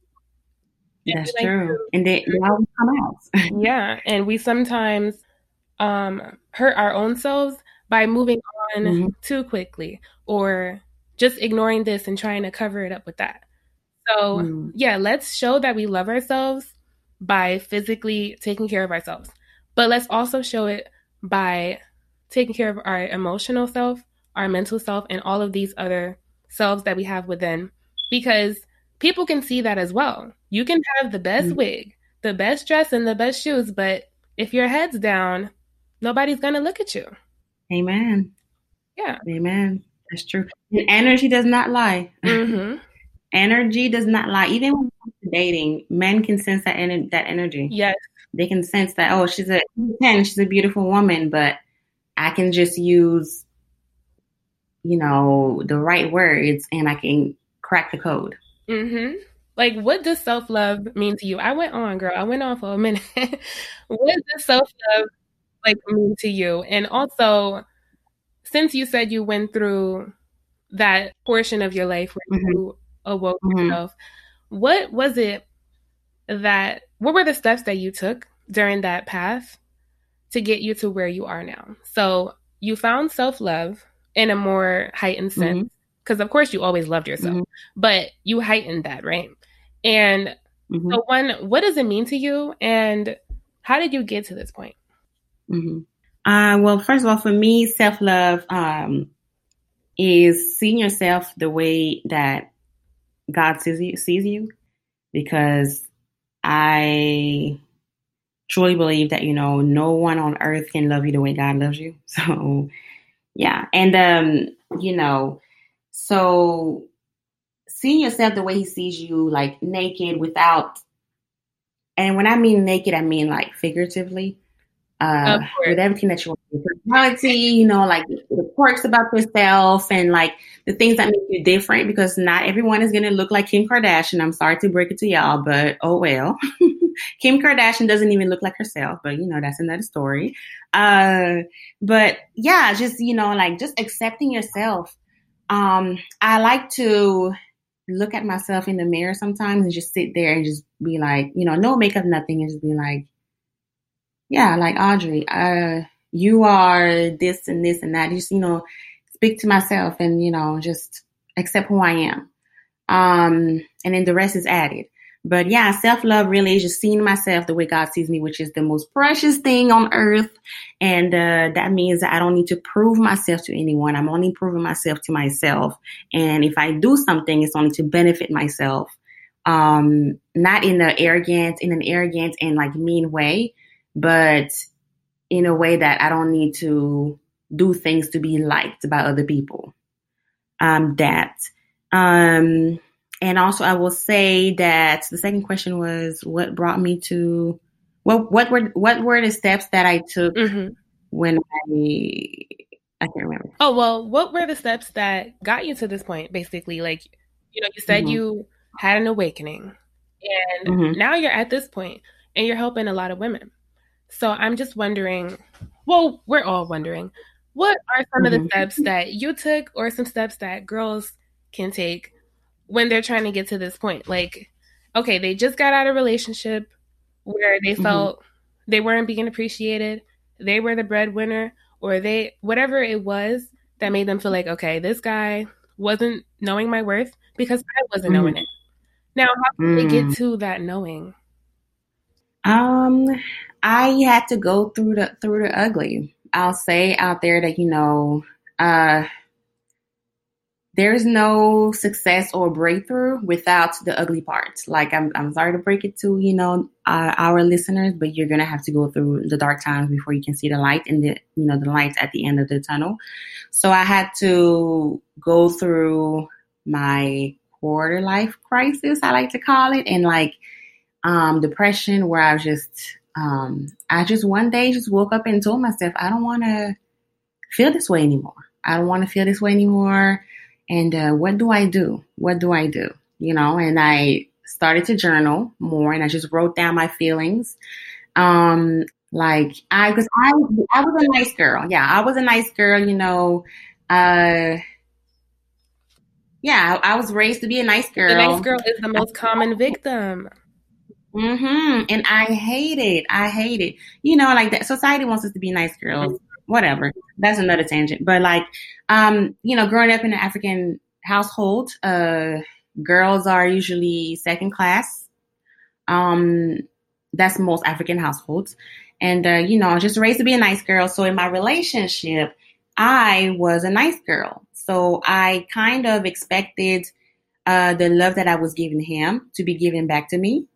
That's like true. To, and they, they always come out. Yeah. And we sometimes um, hurt our own selves by moving on mm-hmm. too quickly or just ignoring this and trying to cover it up with that. So mm. yeah, let's show that we love ourselves by physically taking care of ourselves. But let's also show it by taking care of our emotional self, our mental self, and all of these other selves that we have within, because people can see that as well. You can have the best mm-hmm. wig, the best dress, and the best shoes, but if your head's down, nobody's going to look at you. Amen. Yeah. Amen. That's true. And energy does not lie. Mm-hmm. Energy does not lie. Even when it comes to dating, men can sense that, en- that energy. Yes. They can sense that, oh, she's a ten, she's a beautiful woman, but I can just use, you know, the right words and I can crack the code. Mm-hmm. Like, what does self-love mean to you? I went on, girl. I went on for a minute. What does self-love like mean to you? And also, since you said you went through that portion of your life where mm-hmm. you awoke mm-hmm. yourself, what was it that, what were the steps that you took during that path to get you to where you are now? So you found self-love in a more heightened sense, because mm-hmm. of course you always loved yourself, mm-hmm. but you heightened that, right? And mm-hmm. so one, what does it mean to you? And how did you get to this point? Mm-hmm. Uh, well, first of all, for me, self-love um, is seeing yourself the way that God sees you, sees you, because I truly believe that, you know, no one on earth can love you the way God loves you. So, yeah. And, um, you know, so seeing yourself the way he sees you, like naked without, and when I mean naked, I mean like figuratively, uh, with everything that you want, your personality, you know, like the quirks about yourself and like the things that make you different, because not everyone is going to look like Kim Kardashian. I'm sorry to break it to y'all, but oh well. Kim Kardashian doesn't even look like herself, but you know, that's another story. Uh, but yeah, just, you know, like just accepting yourself. Um, I like to look at myself in the mirror sometimes and just sit there and just be like, you know, no makeup, nothing, and just be like, yeah, like Audrey, uh, you are this and this and that. Just, you know, speak to myself and, you know, just accept who I am. Um, and then the rest is added. But yeah, self-love really is just seeing myself the way God sees me, which is the most precious thing on earth. And uh, that means that I don't need to prove myself to anyone. I'm only proving myself to myself. And if I do something, it's only to benefit myself. Um, not in the arrogant, in an arrogant and like mean way, but in a way that I don't need to do things to be liked by other people. Um, that. Um, and also I will say that the second question was what brought me to, what, what were, what were the steps that I took mm-hmm. when I, I can't remember. Oh, well, what were the steps that got you to this point? Basically, like, you know, you said mm-hmm. you had an awakening and mm-hmm. now you're at this point and you're helping a lot of women. So I'm just wondering, well, we're all wondering, what are some mm-hmm. of the steps that you took or some steps that girls can take when they're trying to get to this point? Like, okay, they just got out of a relationship where they felt mm-hmm. they weren't being appreciated. They were the breadwinner, or they, whatever it was that made them feel like, okay, this guy wasn't knowing my worth because I wasn't mm-hmm. knowing it. Now, how can mm-hmm. they get to that knowing? Um, I had to go through the through the ugly. I'll say out there that, you know, uh, there's no success or breakthrough without the ugly parts. Like, I'm I'm sorry to break it to, you know, uh, our listeners, but you're gonna have to go through the dark times before you can see the light and the, you know, the light at the end of the tunnel. So I had to go through my quarter life crisis, I like to call it, and like um, depression, where I was just, um, I just one day just woke up and told myself, I don't want to feel this way anymore. I don't want to feel this way anymore. And uh, what do I do? What do I do? You know, and I started to journal more, and I just wrote down my feelings. Um, like I, because I, I was a nice girl. Yeah, I was a nice girl. You know, uh, yeah, I, I was raised to be a nice girl. The nice girl is the most common victim. Mm-hmm. And I hate it. I hate it. You know, like that society wants us to be nice girls. Whatever. That's another tangent. But like, um, you know, growing up in an African household, uh, girls are usually second class. Um, that's most African households. And, uh, you know, I was just raised to be a nice girl. So in my relationship, I was a nice girl. So I kind of expected, uh, the love that I was giving him to be given back to me.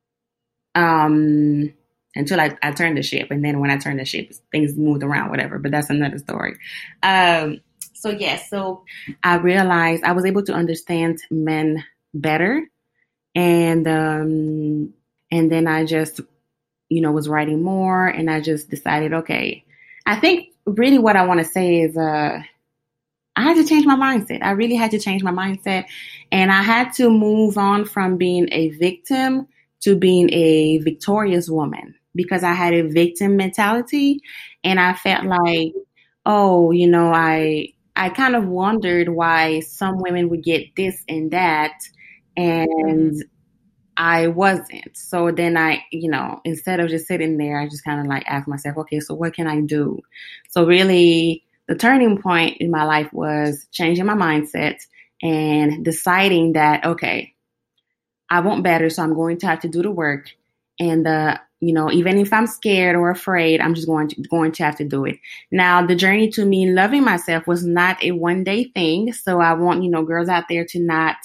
Um, until I, I turned the ship. And then when I turned the ship, things moved around, whatever, but that's another story. Um, so yes, yeah, so I realized I was able to understand men better. And, um, and then I just, you know, was writing more, and I just decided, okay, I think really what I want to say is, uh, I had to change my mindset. I really had to change my mindset. And I had to move on from being a victim to being a victorious woman, because I had a victim mentality, and I felt like, oh, you know, I I kind of wondered why some women would get this and that, and I wasn't. So then I, you know, instead of just sitting there, I just kind of like asked myself, okay, so what can I do? So really, the turning point in my life was changing my mindset and deciding that, okay, I want better, so I'm going to have to do the work. And, uh, you know, even if I'm scared or afraid, I'm just going to, going to have to do it. Now, the journey to me loving myself was not a one day thing. So I want, you know, girls out there to not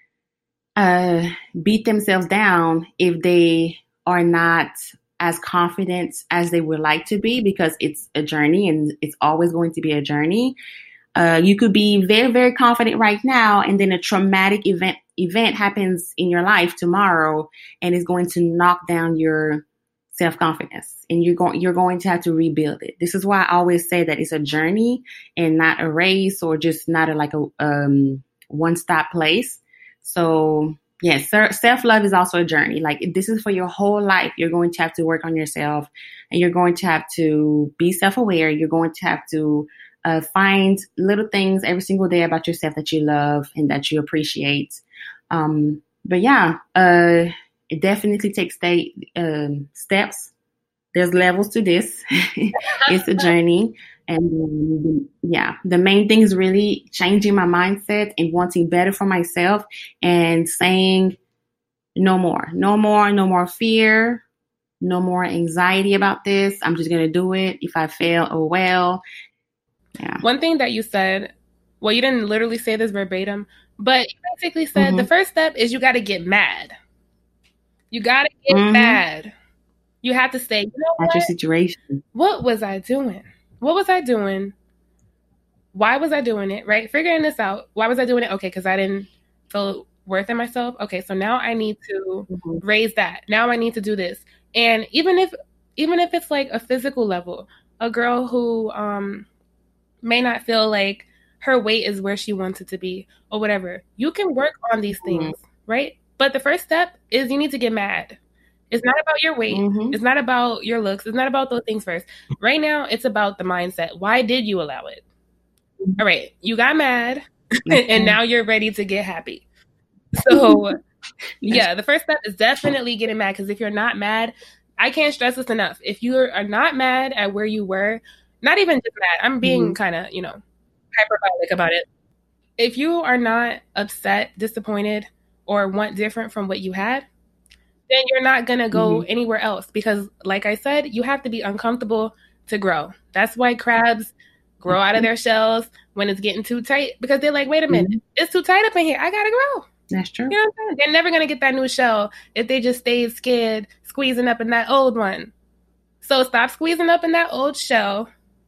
uh, beat themselves down if they are not as confident as they would like to be, because it's a journey and it's always going to be a journey. Uh, you could be very, very confident right now, and then a traumatic event event happens in your life tomorrow, and it's going to knock down your self-confidence, and you're going you're going to have to rebuild it. This is why I always say that it's a journey and not a race, or just not a, like a um, one-stop place. So yes, self-love is also a journey. Like, this is for your whole life. You're going to have to work on yourself, and you're going to have to be self-aware. You're going to have to uh, find little things every single day about yourself that you love and that you appreciate. Um, but yeah, uh, it definitely takes stay, um, steps. There's levels to this. It's a journey. And um, yeah, the main thing is really changing my mindset and wanting better for myself, and saying no more, no more, no more fear, no more anxiety about this. I'm just going to do it. If I fail, oh well. Yeah. One thing that you said, well, you didn't literally say this verbatim, but you basically said mm-hmm. the first step is you got to get mad. You got to get mm-hmm. mad. You have to say, you know what? That's your situation. What was I doing? What was I doing? Why was I doing it? Right? Figuring this out. Why was I doing it? Okay, because I didn't feel worth in myself. Okay, so now I need to mm-hmm. raise that. Now I need to do this. And even if even if it's like a physical level, a girl who um, may not feel like her weight is where she wants it to be or whatever, you can work on these things, mm-hmm. right? But the first step is you need to get mad. It's not about your weight. Mm-hmm. It's not about your looks. It's not about those things first. Right now, it's about the mindset. Why did you allow it? All right. You got mad, and now you're ready to get happy. So, yeah, the first step is definitely getting mad, because if you're not mad, I can't stress this enough. If you are not mad at where you were, not even just mad, I'm being mm-hmm. kind of, you know, hyperbolic about it. If you are not upset, disappointed, or want different from what you had, then you're not going to go mm-hmm. anywhere else, because like I said, you have to be uncomfortable to grow. That's why crabs grow mm-hmm. out of their shells when it's getting too tight, because they're like, wait a minute, mm-hmm. it's too tight up in here. I got to grow. That's true. You know what I'm saying? They're never going to get that new shell if they just stay scared, squeezing up in that old one. So stop squeezing up in that old shell,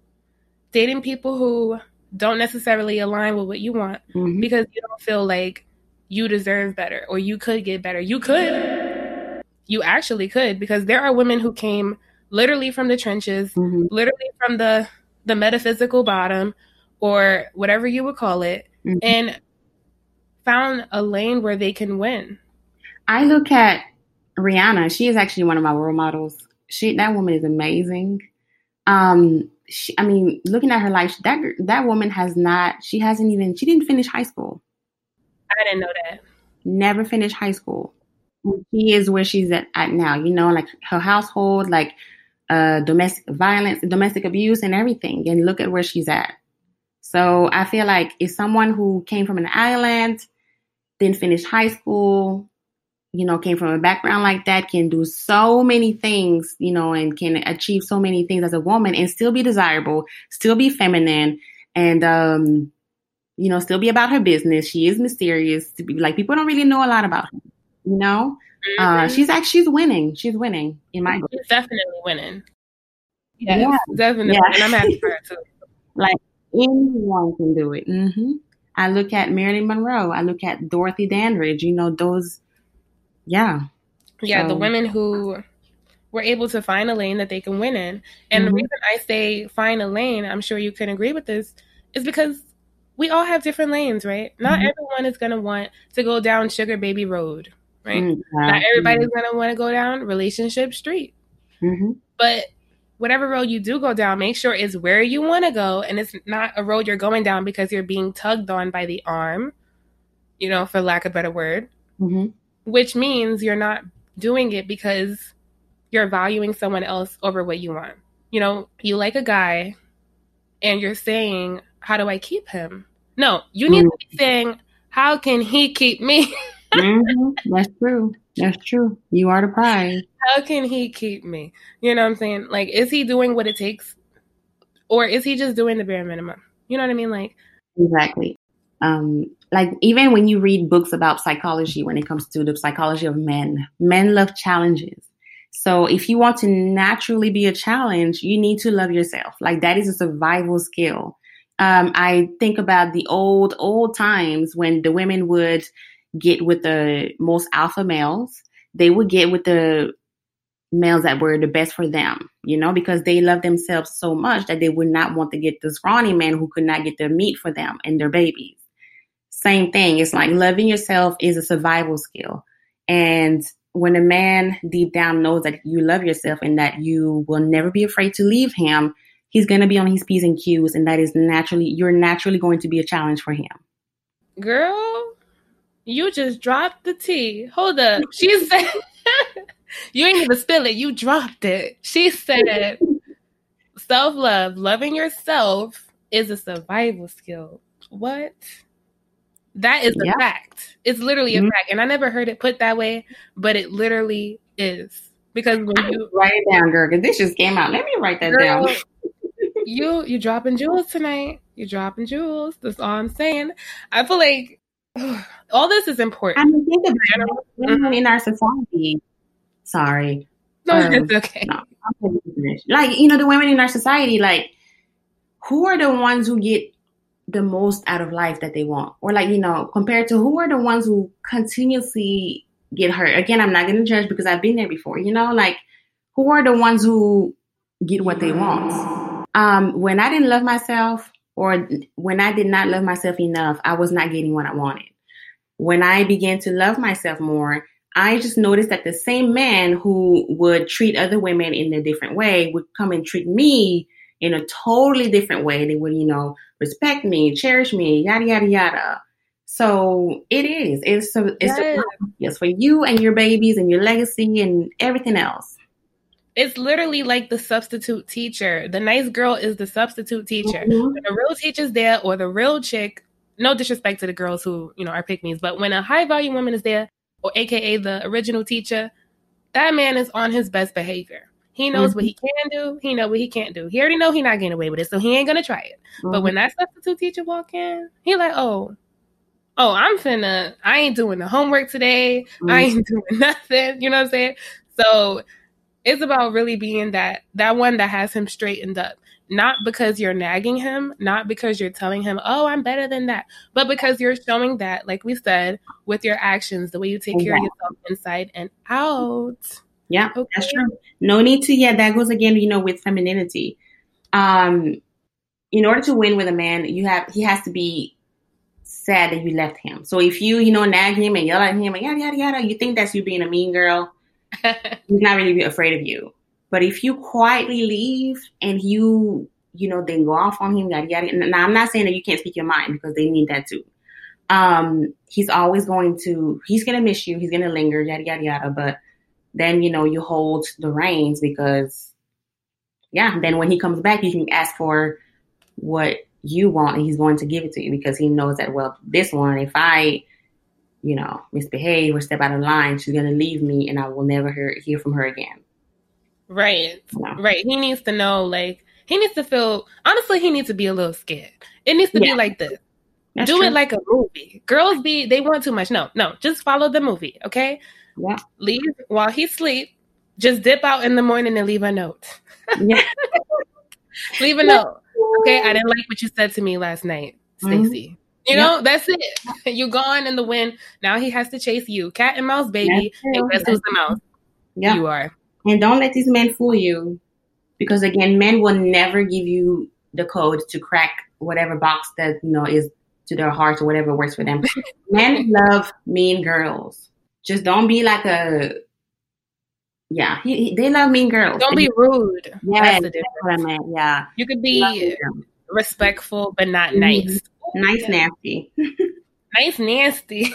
dating people who don't necessarily align with what you want, mm-hmm. because you don't feel like you deserve better, or you could get better. You could. You actually could, because there are women who came literally from the trenches, mm-hmm. literally from the, the metaphysical bottom, or whatever you would call it, mm-hmm. and found a lane where they can win. I look at Rihanna. She is actually one of my role models. She, that woman is amazing. Um, she, I mean, looking at her life, that that woman has not, she hasn't even, she didn't finish high school. I didn't know that. Never finished high school. She is where she's at, at now, you know, like her household, like uh, domestic violence, domestic abuse and everything. And look at where she's at. So I feel like if someone who came from an island, didn't finish high school, you know, came from a background like that, can do so many things, you know, and can achieve so many things as a woman and still be desirable, still be feminine, and, um, you know, still be about her business. She is mysterious. To be, like, people don't really know a lot about her. You know, mm-hmm. uh, she's actually she's winning. She's winning in my book. She's definitely winning. Yes, yeah, definitely. Yeah. And I'm happy for her too. Like, anyone can do it. Mm-hmm. I look at Marilyn Monroe. I look at Dorothy Dandridge. You know, those. Yeah. Yeah, so. The women who were able to find a lane that they can win in. And mm-hmm. the reason I say find a lane, I'm sure you can agree with this, is because we all have different lanes, right? Not mm-hmm. everyone is going to want to go down Sugar Baby Road, right? Mm-hmm. Not everybody's going to want to go down Relationship Street. Mm-hmm. But whatever road you do go down, make sure it's where you want to go, and it's not a road you're going down because you're being tugged on by the arm, you know, for lack of a better word, mm-hmm. which means you're not doing it because you're valuing someone else over what you want. You know, you like a guy and you're saying, how do I keep him? No, you need mm-hmm. to be saying, how can he keep me? mm-hmm. That's true. That's true. You are the prize. How can he keep me? You know what I'm saying? Like, is he doing what it takes? Or is he just doing the bare minimum? You know what I mean? Like, exactly. Um, like, even when you read books about psychology, when it comes to the psychology of men, men love challenges. So if you want to naturally be a challenge, you need to love yourself. Like, that is a survival skill. Um, I think about the old, old times when the women would get with the most alpha males. They would get with the males that were the best for them, you know, because they love themselves so much that they would not want to get the scrawny man who could not get their meat for them and their babies. Same thing. It's like loving yourself is a survival skill. And when a man deep down knows that you love yourself and that you will never be afraid to leave him, he's going to be on his P's and Q's. And that is naturally, you're naturally going to be a challenge for him. Girl, you just dropped the tea. Hold up. She said, you ain't even spill it. You dropped it. She said, self-love, loving yourself is a survival skill. What? That is a yeah. fact. It's literally a mm-hmm. fact. And I never heard it put that way, but it literally is. Because when you write it down, girl, because this just came out. Let me write that girl, down. you you dropping jewels tonight. You're dropping jewels. That's all I'm saying. I feel like ugh, all this is important. I mean, think about it. Women mm-hmm. in our society. Sorry. No, um, it's okay. No, like, you know, the women in our society, like, who are the ones who get the most out of life that they want? Or, like, you know, compared to who are the ones who continuously get hurt? Again, I'm not going to judge because I've been there before, you know, like, who are the ones who get what they want? Um, when I didn't love myself, or when I did not love myself enough, I was not getting what I wanted. When I began to love myself more, I just noticed that the same man who would treat other women in a different way would come and treat me in a totally different way. They would, you know, respect me, cherish me, yada, yada, yada. So it is. It's a, it's yes. a, yes, for you and your babies and your legacy and everything else. It's literally like the substitute teacher. The nice girl is the substitute teacher. Mm-hmm. When the real teacher's there, or the real chick, no disrespect to the girls who, you know, are pick-me's, but when a high value woman is there, or A K A the original teacher, that man is on his best behavior. He knows mm-hmm. what he can do. He knows what he can't do. He already know he not getting away with it, so he ain't gonna try it. Mm-hmm. But when that substitute teacher walk in, he like, oh, oh, I'm finna, I ain't doing the homework today. Mm-hmm. I ain't doing nothing. You know what I'm saying? So it's about really being that that one that has him straightened up. Not because you're nagging him, not because you're telling him, oh, I'm better than that, but because you're showing that, like we said, with your actions, the way you take exactly. care of yourself inside and out. Yeah, okay. That's true. No need to, yeah, that goes again, you know, with femininity. Um, in order to win with a man, you have he has to be sad that you left him. So if you, you know, nag him and yell at him and yada, yada, yada, you think that's you being a mean girl, he's not really afraid of you. But if you quietly leave and you, you know, then go off on him, yada, yada. Now, I'm not saying that you can't speak your mind because they need that too. Um, he's always going to, he's going to miss you. He's going to linger, yada, yada, yada. But then, you know, you hold the reins because, yeah, then when he comes back, you can ask for what you want and he's going to give it to you because he knows that, well, this one, if I, you know, misbehave or step out of line, she's going to leave me and I will never hear, hear from her again. Right. Yeah. Right. He needs to know, like, he needs to feel, honestly, he needs to be a little scared. It needs to yeah. be like this. That's Do true. It like a movie. Girls be, they want too much. No, no, just follow the movie. Okay. Yeah. Leave while he sleep. Just dip out in the morning and leave a note. Yeah. Leave a note. Okay. I didn't like what you said to me last night, Stacey. Mm-hmm. You know, yep. That's it. You're gone in the wind. Now he has to chase you. Cat and mouse, baby. And guess who's the mouse? Yeah. You are. And don't let these men fool you. Because again, men will never give you the code to crack whatever box that, you know, is to their hearts or whatever works for them. Men love mean girls. Just don't be like a, yeah, he, he, they love mean girls. Don't be rude. Yeah, that's, the that's what I meant. Yeah. You could be respectful, but not nice. Mm-hmm. Nice, yeah. Nasty. Nice, nasty.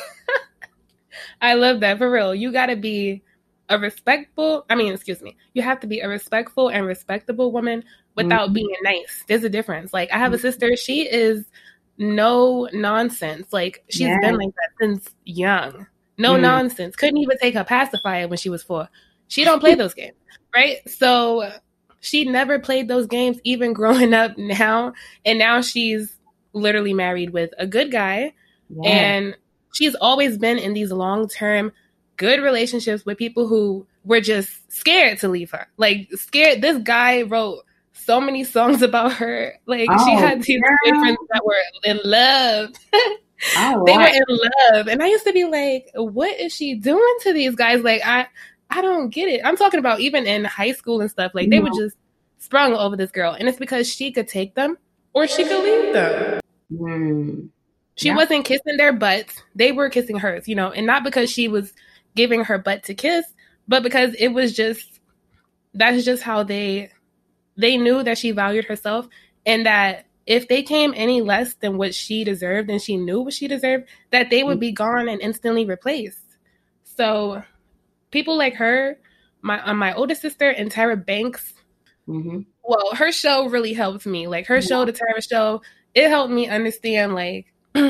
I love that. For real. You got to be a respectful, I mean, excuse me. You have to be a respectful and respectable woman without mm-hmm. being nice. There's a difference. Like, I have a sister. She is no nonsense. Like, she's yes. been like that since young. No mm-hmm. nonsense. Couldn't even take her pacifier when she was four. She don't play those games, right? So she never played those games even growing up now. And now she's literally married with a good guy. Yeah. And she's always been in these long-term good relationships with people who were just scared to leave her. Like, scared. This guy wrote so many songs about her. Like, oh, she had these yeah. boyfriends that were in love. Oh, they right. were in love. And I used to be like, what is she doing to these guys? Like, I I don't get it. I'm talking about even in high school and stuff. Like, they were just sprung over this girl. And it's because she could take them or she could leave them. Mm. She yeah. wasn't kissing their butts. They were kissing hers, you know, and not because she was giving her butt to kiss, but because it was just, that's just how they, they knew that she valued herself, and that if they came any less than what she deserved and she knew what she deserved, that they would be gone and instantly replaced. So people like her, my uh, my older sister and Tyra Banks, mm-hmm. well, her show really helped me. Like, her show, The Tyra Show, it helped me understand, like,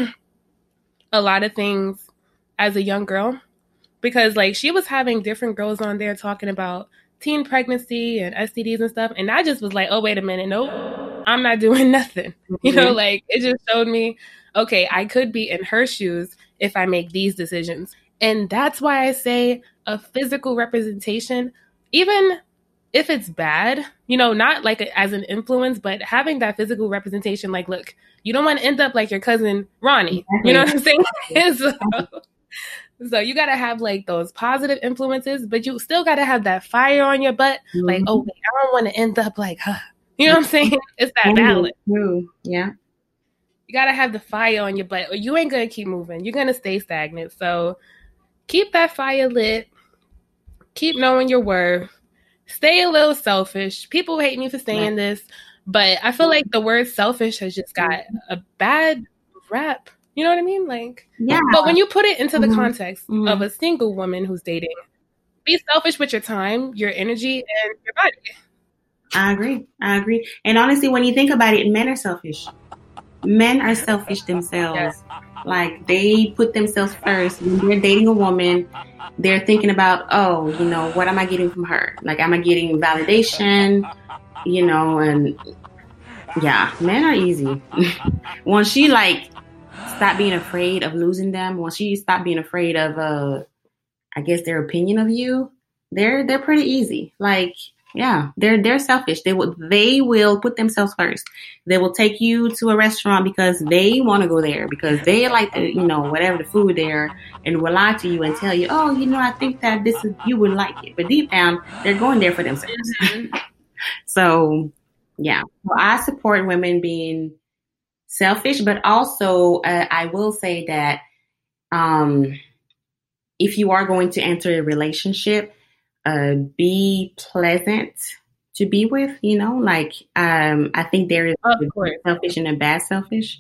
a lot of things as a young girl, because, like, she was having different girls on there talking about teen pregnancy and S T Ds and stuff, and I just was like, oh, wait a minute, nope, I'm not doing nothing. Mm-hmm. You know, like, it just showed me, okay, I could be in her shoes if I make these decisions. And that's why I say a physical representation, even if it's bad, you know, not like a, as an influence, but having that physical representation, like, look, you don't want to end up like your cousin Ronnie. You know what I'm saying? so, so you got to have like those positive influences, but you still got to have that fire on your butt. Mm-hmm. Like, oh, wait, I don't want to end up like her. You know what I'm saying? It's that balance. Mm-hmm. Yeah. You got to have the fire on your butt, or you ain't going to keep moving. You're going to stay stagnant. So keep that fire lit. Keep knowing your worth. Stay a little selfish. People hate me for saying right. this, but I feel like the word selfish has just got a bad rap. You know what I mean? Like, yeah. But when you put it into the mm-hmm. context mm-hmm. of a single woman who's dating, be selfish with your time, your energy, and your body. I agree. I agree. And honestly, when you think about it, men are selfish. Men are selfish themselves. Yes. Like, they put themselves first. When they're dating a woman, they're thinking about, oh, you know, what am I getting from her? Like, am I getting validation? You know, and yeah, men are easy. Once she, like, stop being afraid of losing them, once you stop being afraid of, uh, I guess, their opinion of you, they're they're pretty easy. Like, yeah, they're they're selfish. They will they will put themselves first. They will take you to a restaurant because they want to go there, because they like the, you know, whatever the food there, and will lie to you and tell you, oh, you know, I think that this is, you would like it, but deep down they're going there for themselves. Mm-hmm. So yeah, well, I support women being selfish, but also uh, I will say that um, if you are going to enter a relationship, Uh, be pleasant to be with, you know, like, um, I think there is of a course. selfish and a bad selfish.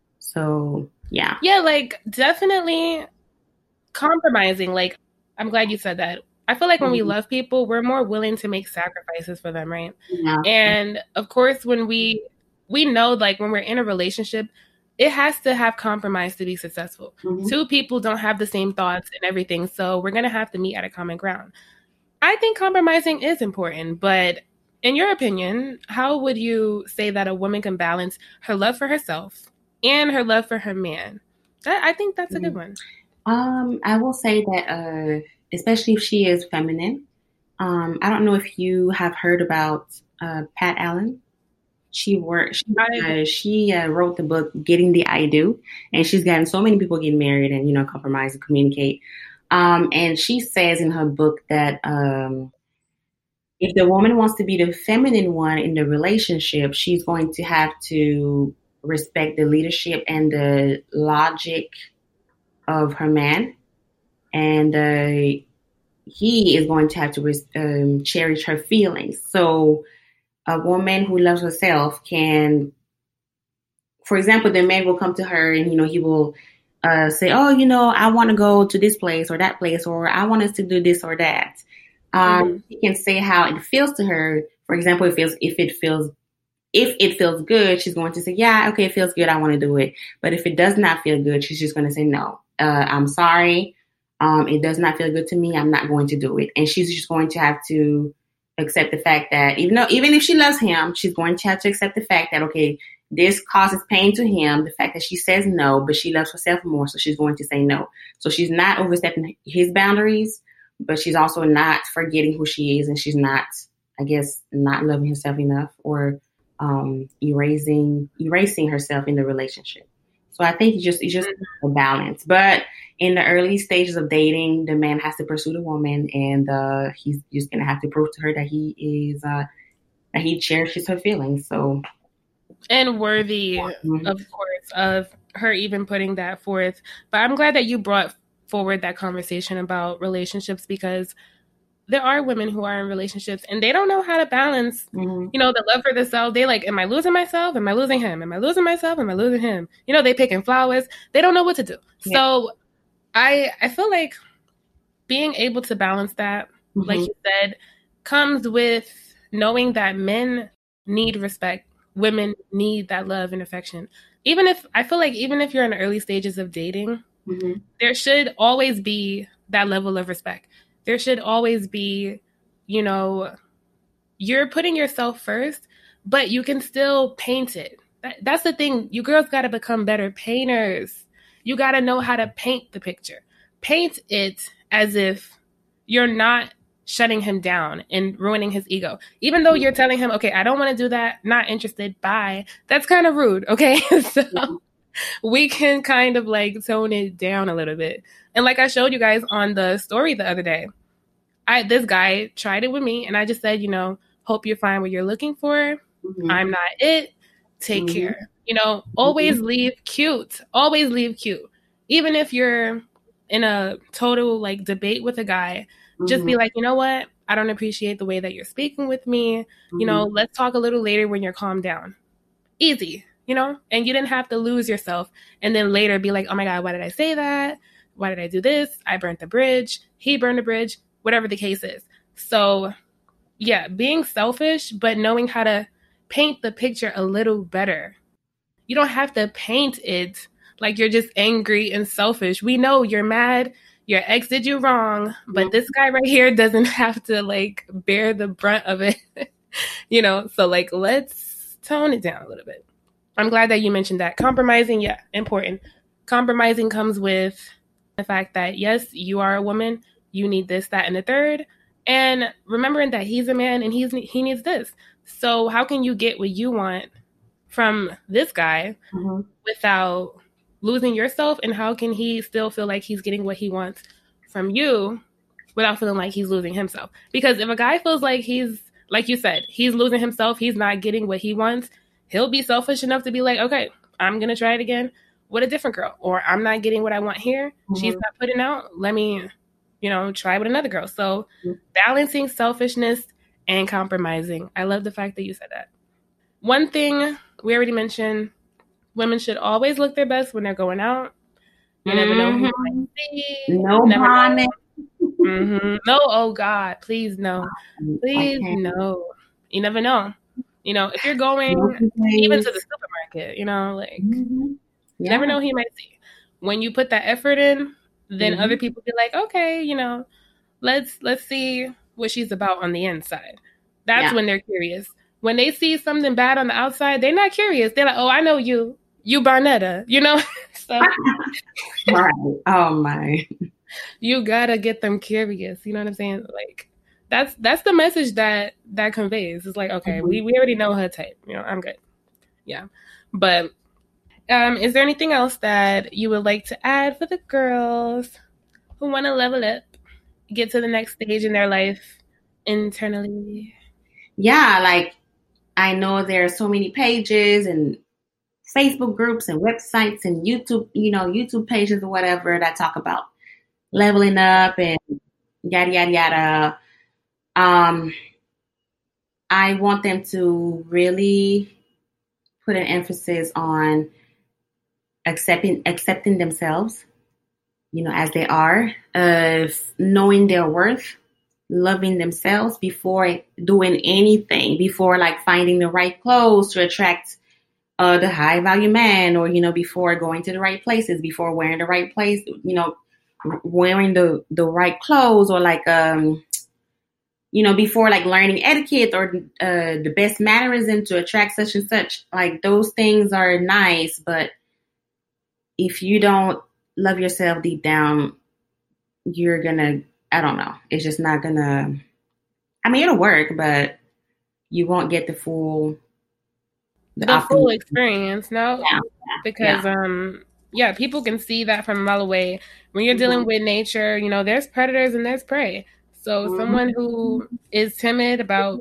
So, yeah. Yeah, like, definitely compromising. Like, I'm glad you said that. I feel like when mm-hmm. we love people, we're more willing to make sacrifices for them, right? Yeah. And, of course, when we, we know, like, when we're in a relationship, it has to have compromise to be successful. Mm-hmm. Two people don't have the same thoughts and everything, so we're going to have to meet at a common ground. I think compromising is important, but in your opinion, how would you say that a woman can balance her love for herself and her love for her man? I, I think that's a good one. Um, I will say that, uh, especially if she is feminine, um, I don't know if you have heard about uh, Pat Allen. She worked. She, uh, she uh, wrote the book "Getting the I Do," and she's gotten so many people getting married and, you know, compromise and communicate. Um, and she says in her book that um, if the woman wants to be the feminine one in the relationship, she's going to have to respect the leadership and the logic of her man. And uh, he is going to have to um, cherish her feelings. So a woman who loves herself can, for example, the man will come to her and, you know, he will uh, say, oh, you know, I want to go to this place or that place, or I want us to do this or that. Um, mm-hmm. He can say how it feels to her. For example, it feels, if it feels, if it feels good, she's going to say, yeah, okay, it feels good. I want to do it. But if it does not feel good, she's just going to say, no, uh, I'm sorry. Um, it does not feel good to me. I'm not going to do it. And she's just going to have to accept the fact that even though, even if she loves him, she's going to have to accept the fact that, okay, this causes pain to him, the fact that she says no, but she loves herself more, so she's going to say no. So she's not overstepping his boundaries, but she's also not forgetting who she is, and she's not, I guess, not loving herself enough, or um, erasing erasing herself in the relationship. So I think it's just it's just a balance. But in the early stages of dating, the man has to pursue the woman, and uh, he's just gonna have to prove to her that he is uh, that he cherishes her feelings. So. And worthy, mm-hmm. of course, of her even putting that forth. But I'm glad that you brought forward that conversation about relationships, because there are women who are in relationships and they don't know how to balance, mm-hmm. you know, the love for the self. They like, am I losing myself? Am I losing him? Am I losing myself? Am I losing him? You know, they picking flowers. They don't know what to do. Yeah. So I I feel like being able to balance that, mm-hmm. like you said, comes with knowing that men need respect. Women need that love and affection. Even if, I feel like even if you're in the early stages of dating, mm-hmm. there should always be that level of respect. There should always be, you know, you're putting yourself first, but you can still paint it. That, that's the thing. You girls got to become better painters. You got to know how to paint the picture. Paint it as if you're not shutting him down and ruining his ego. Even though you're telling him, okay, I don't want to do that, not interested, bye. That's kind of rude, okay? So yeah. we can kind of like tone it down a little bit. And like I showed you guys on the story the other day, I this guy tried it with me, and I just said, you know, hope you find what you're looking for. Mm-hmm. I'm not it. Take mm-hmm. care. You know, always mm-hmm. leave cute. Always leave cute. Even if you're in a total like debate with a guy, mm-hmm. just be like, you know what? I don't appreciate the way that you're speaking with me. Mm-hmm. You know, let's talk a little later when you're calmed down. Easy, you know? And you didn't have to lose yourself and then later be like, oh my God, why did I say that? Why did I do this? I burnt the bridge. He burned the bridge, whatever the case is. So yeah, being selfish, but knowing how to paint the picture a little better. You don't have to paint it like you're just angry and selfish. We know you're mad. Your ex did you wrong, but this guy right here doesn't have to like bear the brunt of it, you know? So like, let's tone it down a little bit. I'm glad that you mentioned that. Compromising, yeah, important. Compromising comes with the fact that, yes, you are a woman, you need this, that, and the third. And remembering that he's a man and he's he needs this. So how can you get what you want from this guy mm-hmm. without losing yourself? And how can he still feel like he's getting what he wants from you without feeling like he's losing himself? Because if a guy feels like he's, like you said, he's losing himself, he's not getting what he wants, he'll be selfish enough to be like, okay, I'm going to try it again with a different girl. Or I'm not getting what I want here. Mm-hmm. She's not putting out. Let me, you know, try with another girl. So mm-hmm. balancing selfishness and compromising. I love the fact that you said that. One thing we already mentioned, women should always look their best when they're going out. You mm-hmm. never know who you might see. No bonnet. Mm-hmm. No, oh God, please no. Please no. You never know. You know, if you're going even to the supermarket, you know, like mm-hmm. yeah. never know who you might see. When you put that effort in, then mm-hmm. other people be like, okay, you know, let's let's see what she's about on the inside. That's yeah. when they're curious. When they see something bad on the outside, they're not curious. They're like, oh, I know you. You Barnetta, you know? So right. Oh my. You gotta get them curious. You know what I'm saying? Like that's that's the message that that conveys. It's like, okay, mm-hmm. we, we already know her type. You know, I'm good. Yeah. But um, is there anything else that you would like to add for the girls who want to level up, get to the next stage in their life internally? Yeah, like I know there are so many pages and Facebook groups and websites and YouTube, you know, YouTube pages or whatever that talk about leveling up and yada, yada, yada. Um, I want them to really put an emphasis on accepting accepting themselves, you know, as they are, uh, knowing their worth, loving themselves before doing anything, before like finding the right clothes to attract uh, the high value man, or, you know, before going to the right places, before wearing the right place, you know, wearing the, the right clothes, or like, um, you know, before like learning etiquette or uh, the best mannerism to attract such and such. Like those things are nice, but if you don't love yourself deep down, you're gonna, I don't know, it's just not gonna, I mean, it'll work, but you won't get the full, the, the full experience. No, yeah. because, yeah. um, yeah, people can see that from a mile away. When you're mm-hmm. dealing with nature, you know, there's predators and there's prey. So mm-hmm. someone who is timid about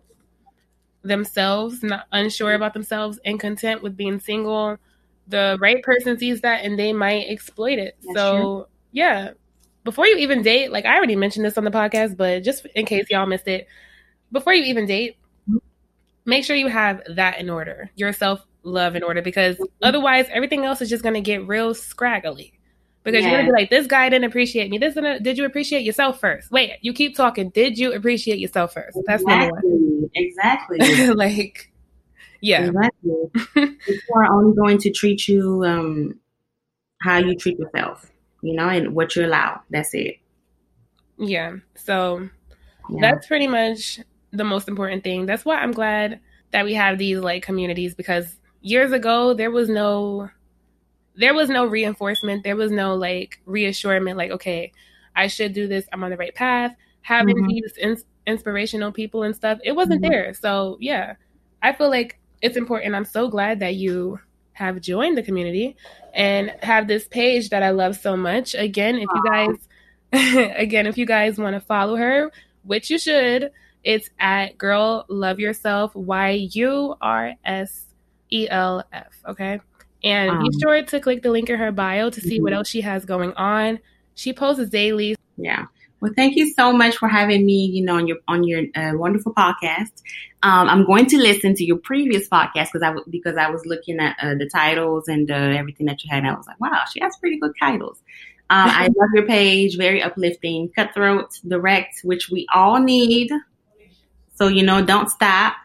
themselves, not unsure about themselves, and content with being single, the right person sees that and they might exploit it. That's so true. Yeah, before you even date, like I already mentioned this on the podcast, but just in case y'all missed it, before you even date, make sure you have that in order, your self-love in order, because otherwise everything else is just going to get real scraggly. Because yeah. you're going to be like, this guy didn't appreciate me. This didn't, did you appreciate yourself first? Wait, you keep talking. Did you appreciate yourself first? That's exactly. number one. Exactly. Like, yeah. Exactly. People are only going to treat you um, how you treat yourself, you know, and what you allow. That's it. Yeah. So yeah. that's pretty much the most important thing. That's why I'm glad that we have these like communities, because years ago, there was no... There was no reinforcement. There was no like reassurance, like, okay, I should do this. I'm on the right path. Having mm-hmm. these ins- inspirational people and stuff, it wasn't mm-hmm. there. So yeah, I feel like it's important. I'm so glad that you have joined the community and have this page that I love so much. Again, if you guys, again, if you guys want to follow her, which you should, it's at Girl Love Yourself, Y U R S E L F. Okay. And um, be sure to click the link in her bio to see mm-hmm. what else she has going on. She posts daily. Yeah. Well, thank you so much for having me, you know, on your on your uh, wonderful podcast. Um, I'm going to listen to your previous podcast because I w- because I was looking at uh, the titles and uh, everything that you had, and I was like, wow, she has pretty good titles. Um, I love your page, very uplifting, cutthroat, direct, which we all need. So, you know, don't stop.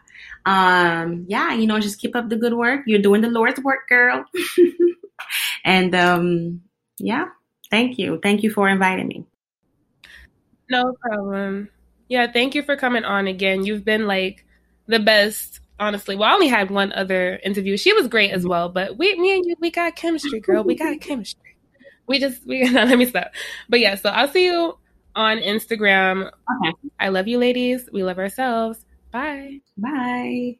Um, yeah, you know, just keep up the good work. You're doing the Lord's work, girl. And um, yeah, thank you. Thank you for inviting me. No problem. Yeah, thank you for coming on again. You've been like the best, honestly. Well, I only had one other interview. She was great as well, but we, me and you, we got chemistry, girl. We got chemistry. We just, we, no, let me stop. But yeah, so I'll see you on Instagram. Okay. I love you, ladies. We love ourselves. Bye. Bye.